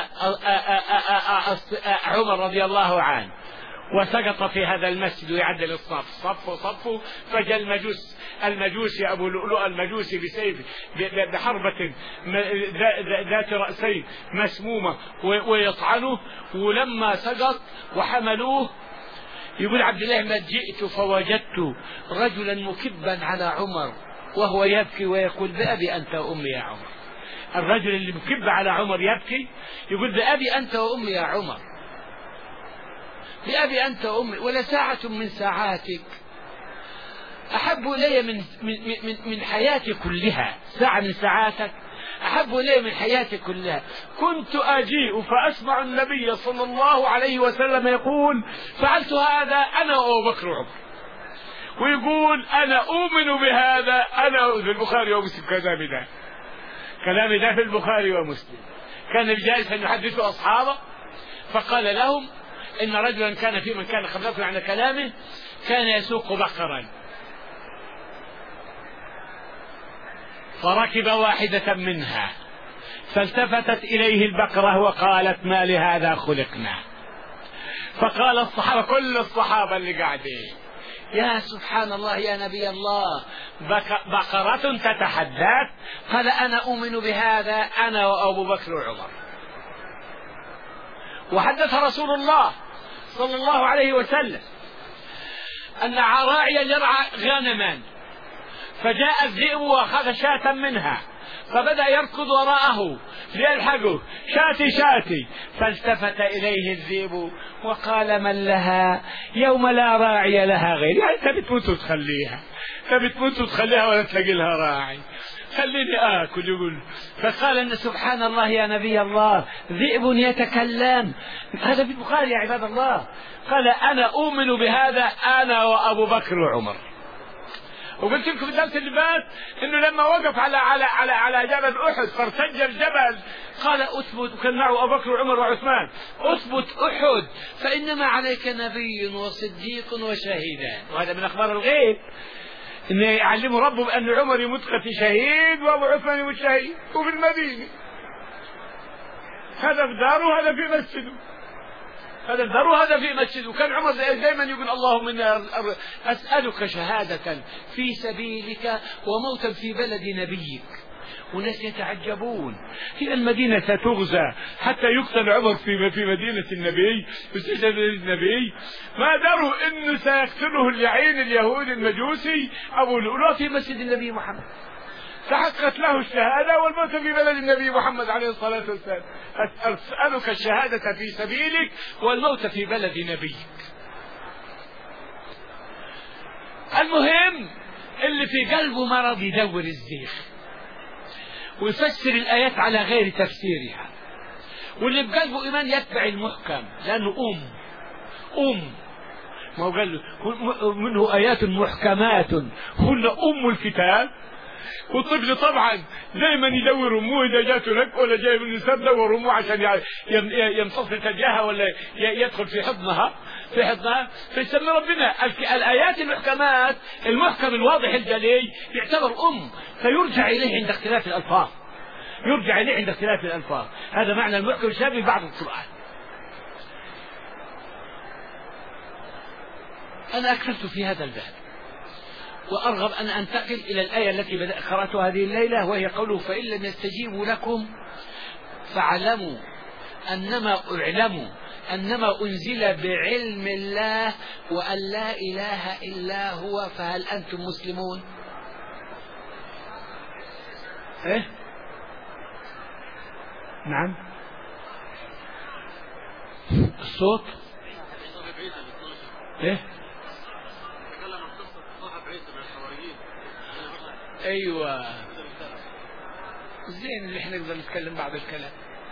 عمر رضي الله عنه وسقط في هذا المسجد ويعدل الصف صفوا فجاء المجوسي أبو لؤلؤ المجوسي بسيف بحربة ذات رأسين مسمومة ويطعنه. ولما سقط وحملوه يقول عبد الله ما جئت فوجدت رجلا مكبا على عمر وهو يبكي ويقول بأبي أنت وأمي يا عمر. الرجل اللي مكب على عمر يبكي يقول بأبي أنت وأمي يا عمر، بأبي أنت وأمي، ولا ساعة من ساعاتك أحب إلي من حياتي كلها، ساعة من ساعاتك أحب إلي من حياتي كلها. كنت أجيء فأسمع النبي صلى الله عليه وسلم يقول فعلت هذا أنا وأبو بكر وعمر، ويقول أنا أؤمن بهذا أنا في البخاري ومسلم. كلامي ده في البخاري ومسلم. كان جالسا يحدث أصحابه فقال لهم إن رجلا كان في من كان قبلكم على كلامه كان يسوق بقرا فركب واحدة منها فالتفتت إليه البقرة وقالت ما لهذا خلقنا. فقال الصحابة كل الصحابة اللي قاعدين يا سبحان الله يا نبي الله بقرة تتحدث؟ قال أنا أؤمن بهذا أنا وأبو بكر وعمر. وحدث رسول الله صلى الله عليه وسلم أن راعيا يرعى غنما فجاء الذئب وأخذ شاة منها فبدأ يركض وراءه ليلحقه، شاتي شاتي. فالتفت إليه الذئب وقال من لها يوم لا راعي لها غير. يعني أنت بتموت وتخليها، فبتموت وتخليها ولا تلاقي لها راعي، خليني آكل. يقول فقال إن سبحان الله يا نبي الله، ذئب يتكلم. هذا في البخاري يا عباد الله. قال أنا أؤمن بهذا أنا وأبو بكر وعمر. وقلت لكم في الدرس اللي فات انه لما وقف على جبل احد فارتج الجبل قال اثبت، وكان معه ابو بكر وعمر وعثمان، اثبت احد فانما عليك نبي وصديق وشهيدان. وهذا من اخبار الغيب، ان يعلمه ربه بان عمر يموت شهيد وابو عثمان يموت شهيد، وفي المدينه. هذا في داره وهذا في مسجده، هذا في داره وهذا في مسجده. وكان عمر دائما يقول اللهم إني أسألك شهادة في سبيلك وموتا في بلد نبيك. وناس يتعجبون، هي المدينة ستغزى حتى يقتل عمر في مدينة النبي، في سجن النبي؟ ما دروا انه سيقتله اللعين اليهودي المجوسي ابو لؤلؤ في مسجد النبي محمد. تحققت له الشهادة والموت في بلد النبي محمد عليه الصلاة والسلام. أسألك الشهادة في سبيلك والموت في بلد نبيك. المهم اللي في قلبه مرض يدور الزيخ ويفسر الآيات على غير تفسيرها، واللي بقلبه إيمان يتبع المحكم، لأنه ما هو قال له منه آيات محكمات هن أم الكتاب. والطفل طبعا دائما يدور امه اذا جاته لك ولا جاي من النساء دور امه عشان يمتص تجاهها ولا يدخل في حضنها فيسمي ربنا الايات المحكمات، المحكم الواضح الجلي يعتبر فيرجع اليه عند اختلاف الالفاظ. هذا معنى المحكم الشامل بعض القرآن. انا اكثرت في هذا الباب وأرغب أن أنتقل إلى الآية التي قرأتها هذه الليلة، وهي قوله فإن لم يستجيبوا لكم فاعلموا أنما أنزل بعلم الله وأن لا إله إلا هو فهل أنتم مسلمون؟ إيه؟ نعم الصوت إيه؟ ايوه زين اللي احنا نقدر نتكلم بعض الكلام.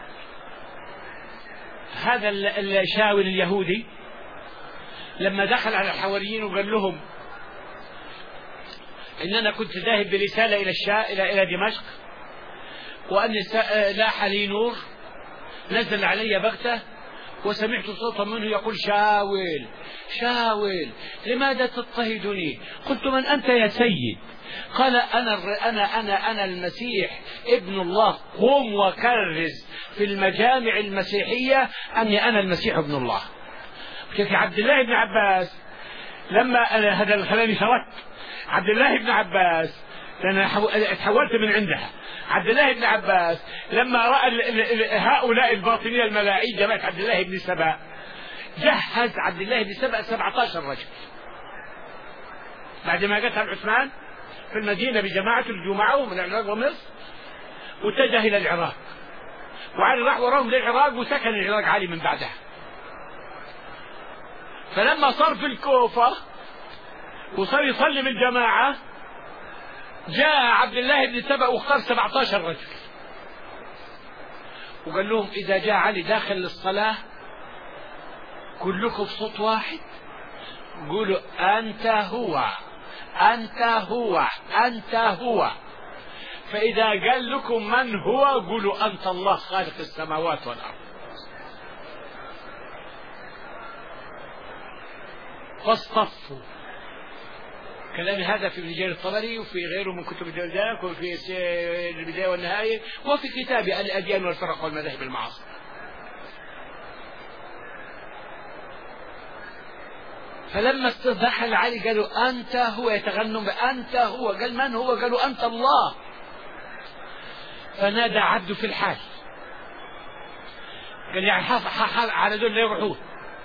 هذا الشاول اليهودي لما دخل على الحواريين وقال لهم ان انا كنت ذاهب برساله الى دمشق، وان لاح لي نور نزل علي بغته وسمعت صوتا منه يقول شاول لماذا تضطهدني؟ قلت من انت يا سيد؟ قال أنا المسيح ابن الله، قم وكرز في المجامع المسيحية أني أنا المسيح ابن الله. كيف عبد الله بن عباس لما هذا الخلاني شركت عبد الله بن عباس، لأن تحولت من عندها. عبد الله بن عباس لما رأى هؤلاء الباطنية الملاعين جماعة عبد الله بن سبأ، جهز عبد الله بن سبأ 17 رجل بعد ما قتل عثمان في المدينة بجماعة الجمعة من العراق ومصر، واتجه إلى العراق، وعلي راح وراهم للعراق وسكن العراق علي من بعدها. فلما صار في الكوفة وصار يصلي بالجماعة جاء عبد الله بن سبأ واختار 17 رجل وقال لهم إذا جاء علي داخل للصلاة كلكم بصوت واحد قولوا أنت هو أنت هو أنت هو، فإذا قال لكم من هو قولوا أنت الله خالق السماوات والأرض. فاصطفوا. كلام هذا في ابن جرير الطبري وفي غيره من كتب الدرداء وفي البداية والنهاية وفي كتاب الأديان والفرق والمذاهب المعاصرة. فلما دخل علي قالوا أنت هو، يتغنون بأنت هو، قال من هو؟ قالوا أنت الله. فنادى عبد في الحال قال يعني على دول لا يروحون،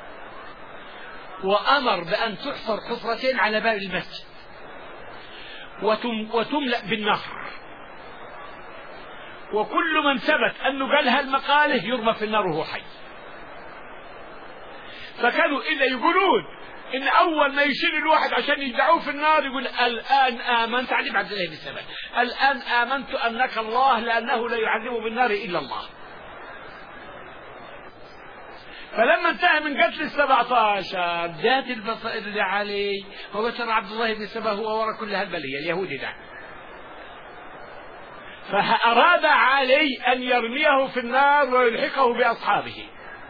وأمر بأن تحفر حفرتين على باب المسجد وتملأ بالنهر وكل من ثبت أنه قال هالمقالة يرمى في النار وهو حي. فكانوا إلا يقولون إن أول ما يشيل الواحد عشان يدعوه في النار يقول الآن آمنت، علي عبد الله بن سبأ، الآن آمنت أنك الله لأنه لا يعذب بالنار إلا الله. فلما انتهى من قتل 17 جاءت البصائر لعلي، هو ترى عبد الله بن سبأ هو وراء كل هالبلية اليهودي ده، فأراد علي أن يرميه في النار ويلحقه بأصحابه.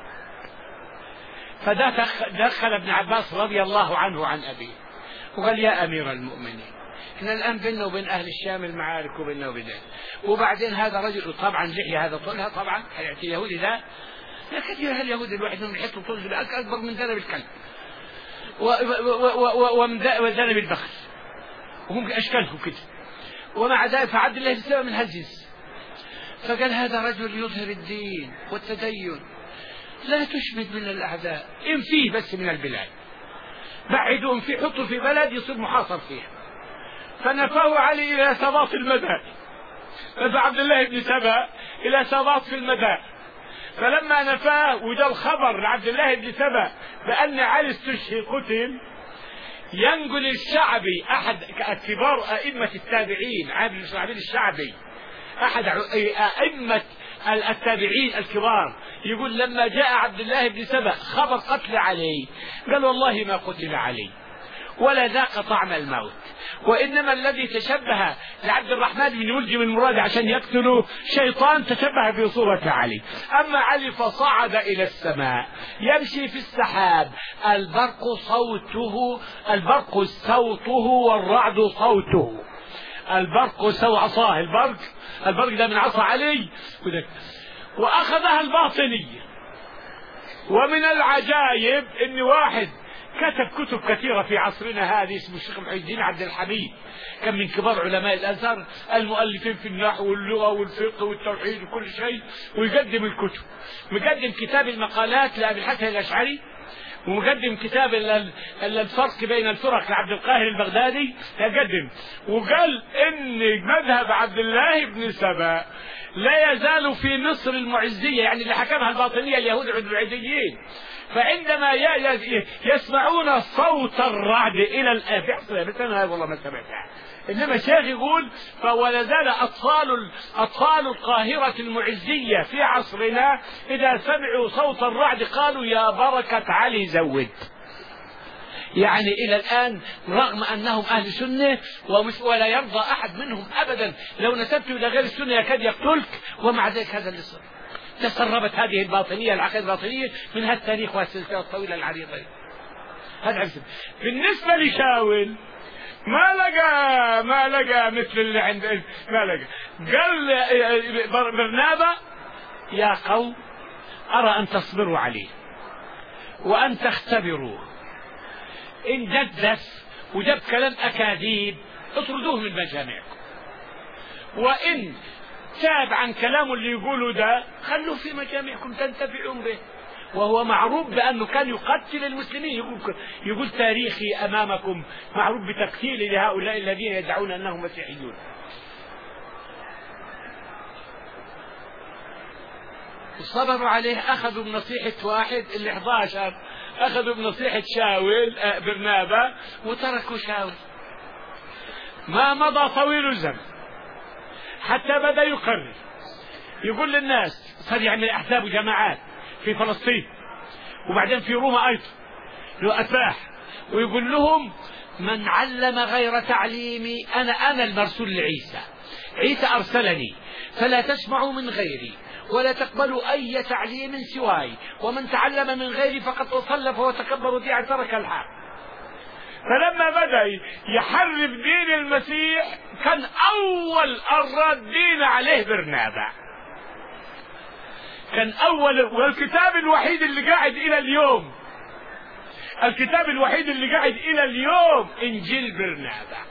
فدخل ابن عباس رضي الله عنه عن أبيه وقال يا أمير المؤمنين إحنا الآن بيننا وبين أهل الشام المعارك وبيننا وبين، وبعدين هذا رجل طبعا لحية هذا طولها طبعا حياتي اليهودي ده، لا كثير هاليهودي الواحد من يحطوا طول أكبر من ذنب الكلب وذنب البخل وممكن أشكالهم كده، ومع ذلك فعبد الله بن سبأ من هالجنس. فقال هذا رجل يظهر الدين والتدين، لا تشمت من الأعداء، إن فيه بس من البلاد، بعدوا فيه، حطوا في بلد يصير محاصر فيها. فنفاه علي إلى سباط المدائن، نفى عبد الله بن سبأ إلى سباط في المدائن. فلما نفاه وجاء الخبر لعبد الله بن سبأ بأن علي استشهد قتل، ينقل الشعبي أحد كبار أئمة التابعين، عابد بن إسماعيل الشعبي أحد أئمة التابعين الكبار، يقول لما جاء عبد الله بن سبأ خبر قتل علي قال والله ما قتل علي ولا ذاق طعم الموت، وإنما الذي تشبه لعبد الرحمن بن ملجم المراد عشان يقتله شيطان تشبه في صورة علي. أما علي فصعد إلى السماء يمشي في السحاب، البرق صوته والرعد صوته. البرق عصاه، البرق ده من عصا علي، وأخذها الباطنية. ومن العجائب إن واحد كتب كثيرة في عصرنا هذه اسمه الشيخ محي الدين عبد الحميد، كان من كبار علماء الأزهر المؤلفين في النحو واللغة والفقه والتوحيد وكل شيء، ويقدم الكتب. مقدم كتاب المقالات لأبي الحسن الأشعري، ومقدم كتاب الفرق بين الفرق لعبد القاهر البغدادي يقدم، وقال إن مذهب عبد الله بن سبأ لا يزال في مصر المعزية، يعني اللي حكمها الباطنية اليهود العبيديين، فعندما يسمعون صوت الرعد إلى الآن، أنا والله ما سمعتها، إنما شيخ يقول ولا زال أطفال القاهرة المعزية في عصرنا إذا سمعوا صوت الرعد قالوا يا بركة علي زود. يعني إلى الآن رغم أنهم أهل سنة ولا يرضى أحد منهم أبدا لو نسبت إلى غير السنة يكاد يقتلك، ومع ذلك هذا اللي صار. تسربت هذه الباطنية العقيدة الباطنية من هذا التاريخ والسلسلة الطويلة العريضة. هذا عزم. بالنسبة لشاول ما لقى مثل اللي عند، ما لقى. قال برنابا يا قوم أرى أن تصبروا عليه وأن تختبروا، إن جدس وجاب كلام أكاذيب اطردوه من مجامعكم، وإن تاب عن كلامه اللي يقوله ده خلوه في مجامعكم تنتفعون به. وهو معروف بأنه كان يقتل المسلمين، يقول تاريخي أمامكم معروف بتقتيل لهؤلاء الذين يدعون أنهم مسيحيون. صبروا عليه، أخذوا بنصيحة واحد اللي 11 أخذوا بنصيحة شاول برنابا وتركوا شاول. ما مضى طويل الزمن حتى بدأ يقرر، يقول للناس، صار يعمل أحزاب وجماعات في فلسطين وبعدين في روما أيضا له أتباع، ويقول لهم من علم غير تعليمي أنا المرسول لعيسى، عيسى أرسلني، فلا تسمعوا من غيري ولا تقبلوا أي تعليم سواي، ومن تعلم من غيري فقد أصل فهو تكبر وديع ترك الحق. فلما بدأ يحرف دين المسيح كان أول الردين عليه برنابا، كان أول، والكتاب الوحيد اللي قاعد إلى اليوم، الكتاب الوحيد اللي قاعد إلى اليوم إنجيل برنابا.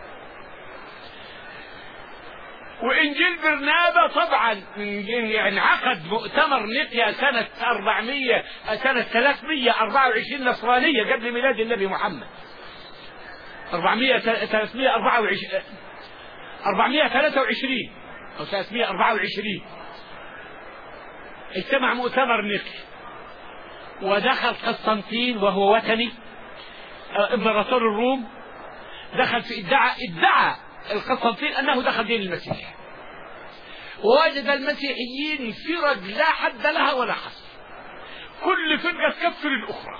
وإنجيل برنابا طبعا يعني عقد مؤتمر نقيا سنة 324 نصرانية قبل ميلاد النبي محمد، 423 أو 324 اجتمع مؤتمر نيقيا، ودخل قسطنطين وهو وثني امبراطور الروم، دخل في ادعى القسطنطين أنه دخل دين المسيح، ووجد المسيحيين فرق لا حد لها ولا حصر، كل فرقة تكفر الأخرى،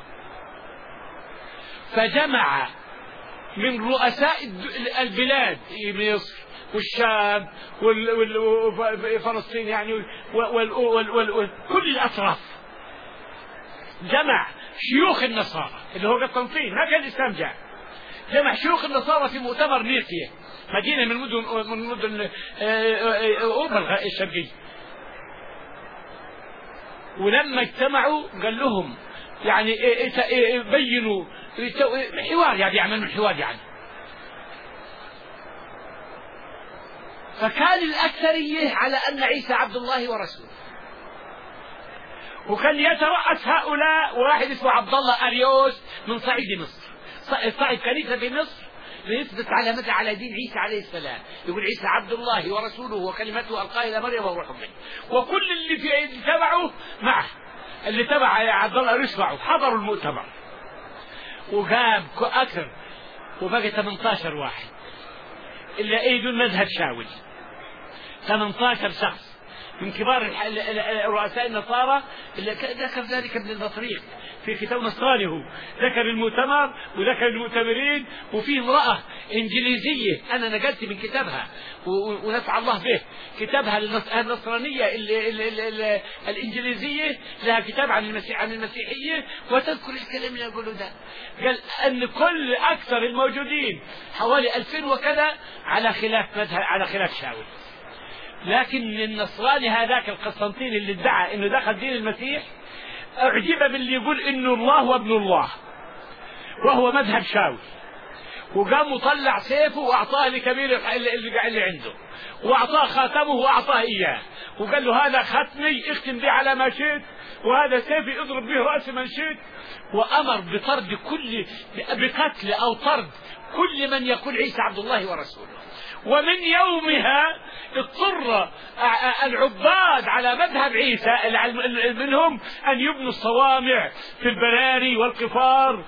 فجمع من رؤساء البلاد مصر والشام وفلسطين يعني كل الأطراف، جمع شيوخ النصارى اللي هو قسطنطين، ما كان الإسلام جاء، جمع شيوخ النصارى في مؤتمر نيقيا، مدينة من مدن أوروبا الشرقية. ولما اجتمعوا قال لهم يعني بينوا حوار، يعني يعملوا الحوار يعني. فكان الأكثرية على أن عيسى عبد الله ورسوله، وكان يترأس هؤلاء واحد اسمه عبد الله أريوس من صعيد مصر، صعيد كنيسة في مصر ليثبت على دين عيسى عليه السلام، يقول عيسى عبد الله ورسوله وكلمته ألقاها إلى مريم وروح منه، وكل اللي تبعوا معه، اللي تبع عبد الله أريوس معه حضروا المؤتمر، وقام أكثر وبقى 18 واحد اللي أيدوا المذهب شاول، 18 شخص من كبار رؤساء النصارى اللي ذكر ذلك ابن البطريق في كتاب نصراني، هو ذكر المؤتمر وذكر المؤتمرين، وفي امرأة إنجليزية أنا نقلت من كتابها ونفع الله به، كتابها النصرانية الإنجليزية لها كتاب عن المسيحية، وتذكر الكلام اللي أقوله ده، قال أن كل أكثر الموجودين حوالي 2000 وكذا على خلاف شاول، لكن النصراني هذاك القسطنطين اللي ادعى انه دخل دين المسيح اعجب باللي يقول انه الله وابن الله، وهو مذهب شاول، وقام مطلع سيفه واعطاه لكبير اللي عنده، واعطاه خاتمه واعطاه اياه، وقال له هذا ختمي اختم به على ما شئت، وهذا سيفي اضرب به راس من شئت، وامر بقتل او طرد كل من يقول عيسى عبد الله ورسوله. ومن يومها اضطر العباد على مذهب عيسى منهم أن يبنوا الصوامع في البراري والقفار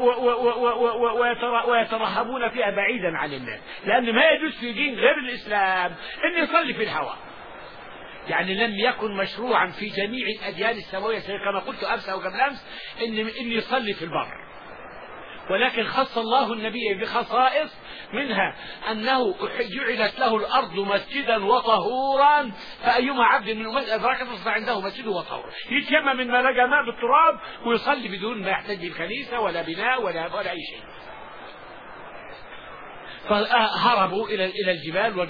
ويترهبون فيها بعيدا عن الناس، لأن ما يجوز في دين غير الإسلام أن يصلي في الهواء، يعني لم يكن مشروعا في جميع الأديان السماوية كما قلت أمس أو قبل أمس أن يصلي في البر، ولكن خص الله النبي بخصائص، منها أنه جعلت له الأرض مسجدا وطهورا، فأيما عبد من أمته أدركت فعنده مسجد وطهور، يتيمم من ما لقى ماء بالتراب ويصلي بدون ما يحتاج الكنيسة ولا بناء ولا أي شيء. فهربوا إلى الجبال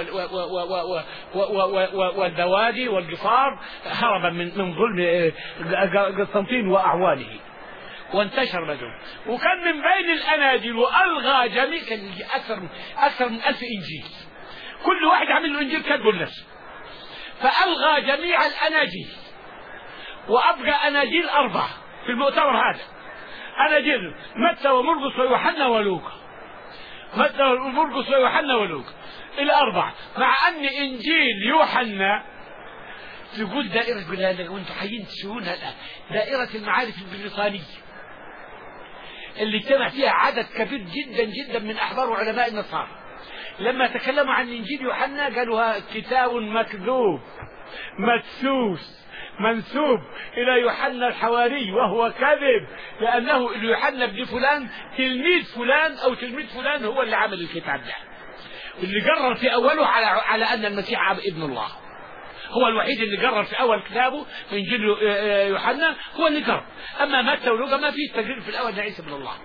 والبوادي والقفار هربا من ظلم قسطنطين وأعوانه، وانتشر بدون، وكان من بين الأناجيل وألغى جميع، كان أكثر من 1000 إنجيل، كل واحد عمل له إنجيل كتبه لنفسه، فألغى جميع الأناجيل وأبقى أناجيل 4 في المؤتمر هذا، أناجيل متى ومرقس ويوحنا ولوقا، متى ومرقس ويوحنا ولوقا ال4، مع أن إنجيل يوحنا يقول دائرة، وانتم حيين تشوفونها دائرة المعارف البريطانية اللي اجتمع فيها عدد كبير جدا جدا من أحبار وعلماء النصارى، لما تكلموا عن إنجيل يوحنا قالوا كتاب مكذوب مدسوس منسوب إلى يوحنا الحواري، وهو كذب، لأنه يوحنا ابن فلان تلميذ فلان أو تلميذ فلان هو اللي عمل الكتاب ده، اللي قرر في أوله على أن المسيح ابن الله، هو الوحيد اللي قرر في أول كتابه في إنجيل يوحنا، هو اللي قرر، أما متى ولوقا ما فيه تقرير في الأول عيسى ابن الله.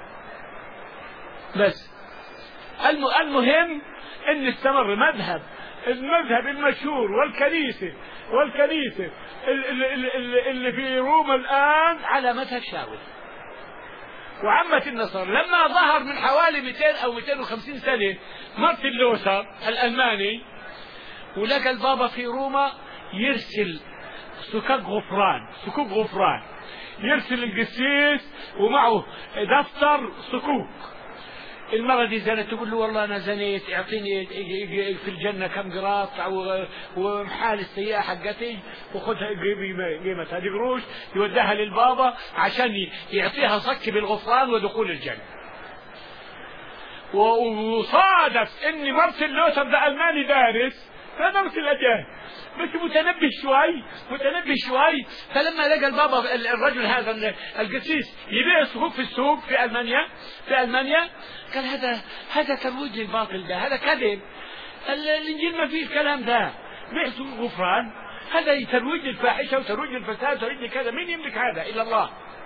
بس المهم أن استمر المذهب المشهور والكنيسة اللي في روما الآن على مذهب شاول، وعامة النصارى. لما ظهر من حوالي 200 أو 250 سنة مارتن لوثر الألماني، ولقى البابا في روما يرسل صكوك غفران، يرسل القسيس ومعه دفتر صكوك، المرة دي زنت، تقول له والله أنا زنيت، اعطيني في الجنة كم قراط ومحال السيئة حقتي وخذها قيمتها هذه قروش، يوديها للبابا عشان يعطيها صك بالغفران ودخول الجنة. وصادف إن مرت اللوثر ده ألماني دارس، هذا مرت الأجانب بس متنبه شوي. فلما لقى البابا الرجل هذا القسيس يبيع صكوك في السوق في ألمانيا قال هذا ترويج للباطل، ده هذا كذب، الإنجيل ما فيه الكلام ده، بيع صكوك غفران، هذا ترويج للفاحشة وترويج للفساد وترويج لكذا، مين يملك هذا إلا الله.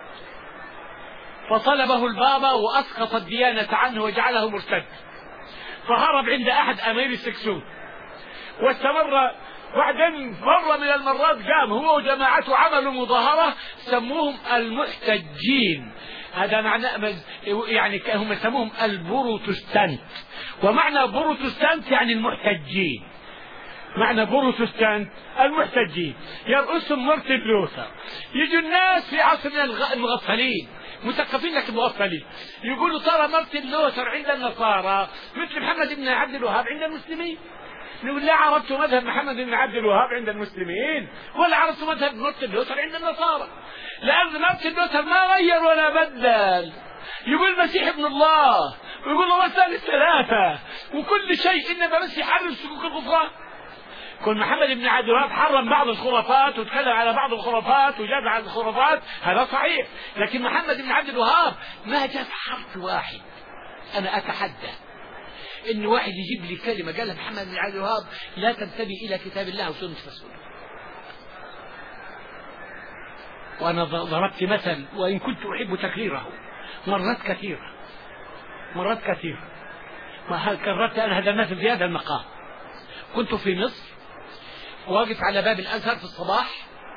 فطلبه البابا وأسقط الديانة عنه وجعله مرتد، فهرب عند أحد أمير السكسون واستمر. بعدين مرة من المرات قام هو وجماعته عملوا مظاهرة سموهم المحتجين، هذا معناه يعني هم سموهم البروتستانت، ومعنى بروتستانت يعني المحتجين، معنى بروتستانت المحتجين. يرأسهم مارتن لوثر. يجوا الناس في عصر المغفلين مثقفين لكن مغفلين يقولوا ترى مارتن لوثر عند النصارى مثل محمد بن عبد الوهاب عند المسلمين. نقول لا عرفت مذهب محمد بن عبد الوهاب عند المسلمين ولا عرفت مذهب مارتن لوثر عند النصارى، لأن مارتن لوثر ما غير ولا بدل، يقول المسيح ابن الله ويقول الله ثالث ثلاثة وكل شيء، إنما بس يحرم سكوك الغفران. كل محمد بن عبد الوهاب حرم بعض الخرافات وتكلم على بعض الخرافات وجاب على الخرافات، هذا صحيح، لكن محمد بن عبد الوهاب ما جاب حرف واحد. أنا أتحدى إن واحد يجيب لي كلمة قالها محمد بن عبد الوهاب لا تنتمي إلى كتاب الله وسنة رسوله. وأنا ضربت مثل وإن كنت أحب تكريره مرات كثيرة ما كررت أنا هذا المثل في هذا المقام. كنت في مصر واقف على باب الأزهر في الصباح،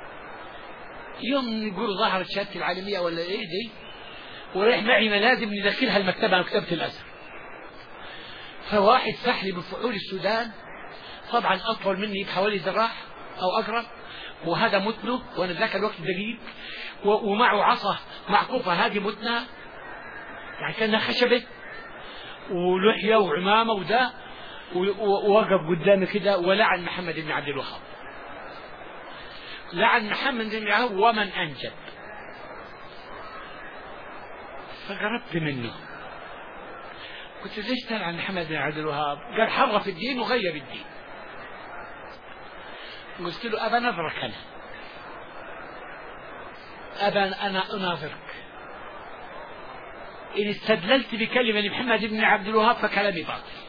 يوم يقول ظهرت شهادتي العالمية ولا إيه دي، وريح معي ملازم ندخلها المكتبة، مكتبة الأزهر. فواحد سحلي بفحول السودان، طبعا أطول مني بحوالي ذراع أو أقرب، وهذا متنه وأنا ذاك الوقت دقيق، ومعه عصا معقوفة هذه متنة يعني كأنها خشبة ولحية وعمامة وده، ووقف قدامي كده ولعن محمد بن عبد الوهاب، لعن محمد بن عبد الوهاب ومن أنجب. فقربت منه قلت ليش تلعن محمد بن عبد الوهاب؟ قال حرف الدين وغير الدين. قلت له أبا نظرك أنا أناظرك، إن استدللت بكلمة لمحمد بن عبد الوهاب فكلامي باطل،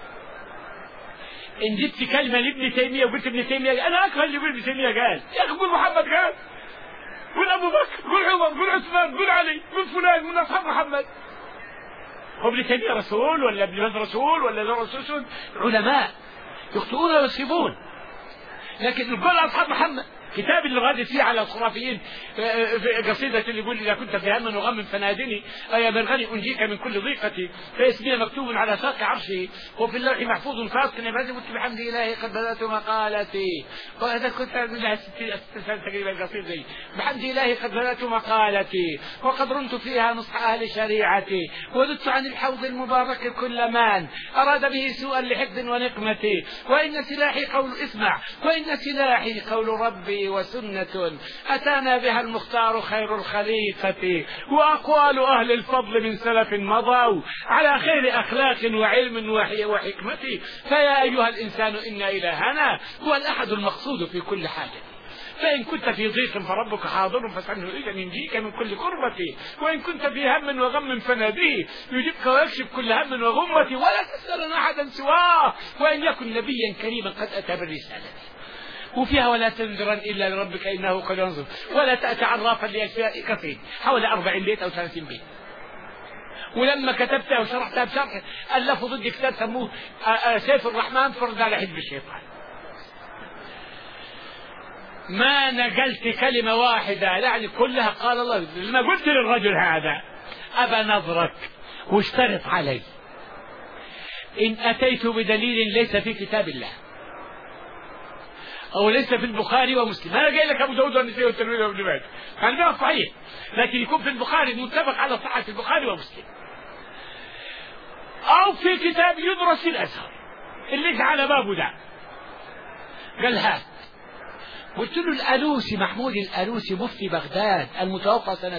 إن جبت كلمة لابن تيمية وقلت ابن تيمية أنا أكره اللي يقول ابن تيمية قال، يا أخي قول محمد قال، قول أبو بكر، قول عمر، قول عثمان، قول علي، قول فلان من أصحاب محمد. هو ابن تيمية رسول ولا ابن باز رسول ولا ذو رسول؟ علماء يخطئون ويصيبون، لكن نقول أصحاب محمد. كتاب اللي غادي فيه على الخرافيين في قصيدة اللي يقول إذا كنت في هم وغم فنادني أي مرغني أنجيك من كل ضيقتي، فاسمي مكتوب على ساق عرشي وفي اللوح محفوظ فاسقني بعد قلت بحمد إلهي قد بدأت مقالتي. وإذا كنت منها 6 سنة تقريبا القصيدة دي، بحمد إلهي قد بدأت مقالتي وقد رمت فيها نصح أهل شريعتي وذدت عن الحوض المبارك كل من أراد به سوءا لحقد ونقمتي. وإن سلاحي قول اسمع، وإن سلاحي قول ربي وسنة أتانا بها المختار خير الخليقة، وأقوال أهل الفضل من سلف مضوا على خير أخلاق وعلم وحكمة. فيا أيها الإنسان إن إلهنا هو الأحد المقصود في كل حاجة، فإن كنت في ضيق فربك حاضر فسنه إذن ينجيك من كل كربة، وإن كنت في هم وغم فناديه يجيبك ويكشف كل هم وغمة، ولا تسأل أحدا سواه، وإن يكن نبيا كريما قد أتى بالرسالة. وفيها ولا تنذرن إلا لربك إنه قد ينظر، ولا تأتي عرافا لأشياء كثير، حوالي 40 بيت أو 30 بيت. ولما كتبتها وشرحتها بشرح ألفوا ضد كتاب سموه سيف الرحمن فرد على حزب الشيطان. ما نقلت كلمة واحدة يعني كلها قال الله. لما قلت للرجل هذا أبا نظرك واشترط علي إن أتيت بدليل ليس في كتاب الله أو ليس في البخاري ومسلم، أنا جاي لك أبو داود والنسائي والترمذي وابن ماجه عندنا صحيح، لكن يكون في البخاري متفق على صحة البخاري ومسلم، أو في كتاب يدرس في الأزهر اللي على بابه ده. قال هات. قلت له الألوسي محمود الألوسي مفتي بغداد المتوفى سنة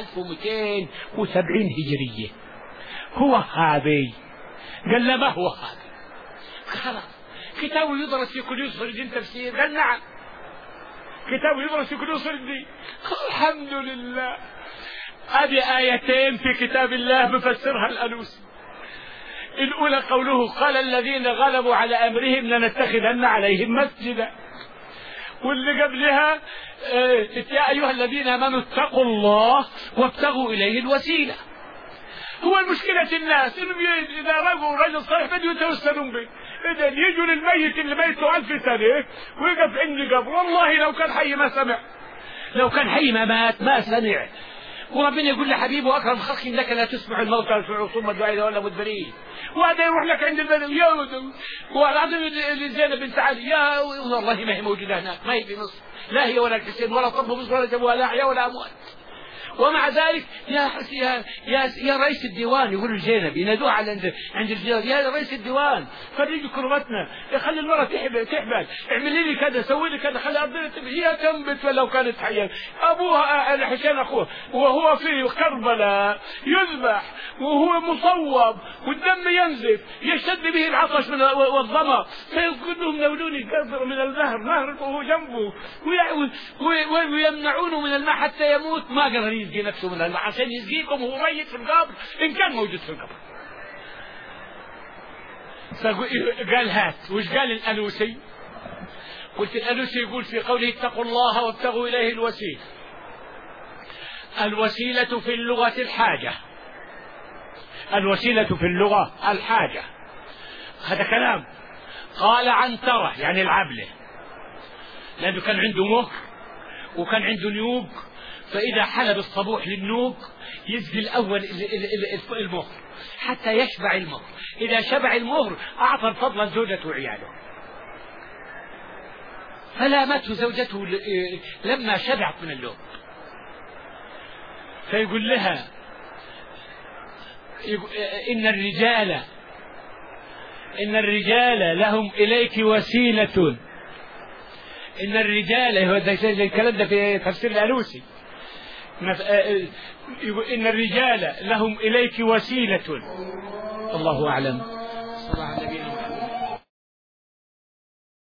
1270 هجرية هو وهابي. قال لا ما هو وهابي. خلاص كتابه يدرس في كل يصل الدين تفسير. قال نعم كتابه يدرس في كل يصل الدين. الحمد لله هذه آيتين في كتاب الله بفسرها الألوسي. الأولى قوله قال الذين غلبوا على أمرهم لنتخذن عليهم مسجدا، واللي قبلها يا أيها الذين آمنوا اتقوا الله وابتغوا إليه الوسيلة. هو المشكلة الناس إنهم إذا رأوا رجل صالح بدوا يتوسلون به، إذا يجوا للميت اللي ميته 1000 سنة ويقف عند قبر، والله لو كان حي ما سمع، لو كان حي ما مات ما سمع. وربنا يقول لحبيبه أكرم خلق إنك لا تسمع الموتى وتسمع ثم الدعاء إذا ولا مدبرين. وهذا يروح لك عند البلد يا والعظيم لزينب بنت علي يا والله ما هي موجودة هناك، ما هي في مصر، لا هي ولا الحسين ولا طب مصر ولا جابوها لا أحياء ولا أموات. ومع ذلك يا رئيس الديوان يقول الزينب ينادوه على عند الجيران يا رئيس الديوان فرج كربتنا، خلي المرأة تحبل، اعملي لي كذا سوي لي كذا، خلي أرضنا هي تنبت ولو كانت حية. أبوها الحسين أخوه وهو في كربلاء يذبح وهو مصوب والدم ينزف يشتد به العطش والظما، فيقول لهم نولوني كثر من نهر وهو جنبه ويمنعونه من الماء حتى يموت. ما قدر يسقي نفسه من الماء عشان يسقيكم وهو ميت في القبر إن كان موجود في القبر. قال هات. وش قال الألوسي؟ قلت الألوسي يقول في قوله اتقوا الله وابتغوا إليه الوسيلة، الوسيلة في اللغة الحاجة، الوسيلة في اللغة الحاجة. هذا كلام قال عنترة يعني العبلة، لأنه كان عنده مهر وكان عنده نيوق، فإذا حلب الصبوح للنوق يسقي الأول المهر حتى يشبع المهر، إذا شبع المهر أعطى الفضل زوجته وعياله. فلامته زوجته لما شبعت من اللوم، فيقول لها إن الرجال لهم إليك وسيلة. إن الرجال الكلام ده في تفسير الألوسي، إن الرجال لهم إليك وسيلة. الله أعلم.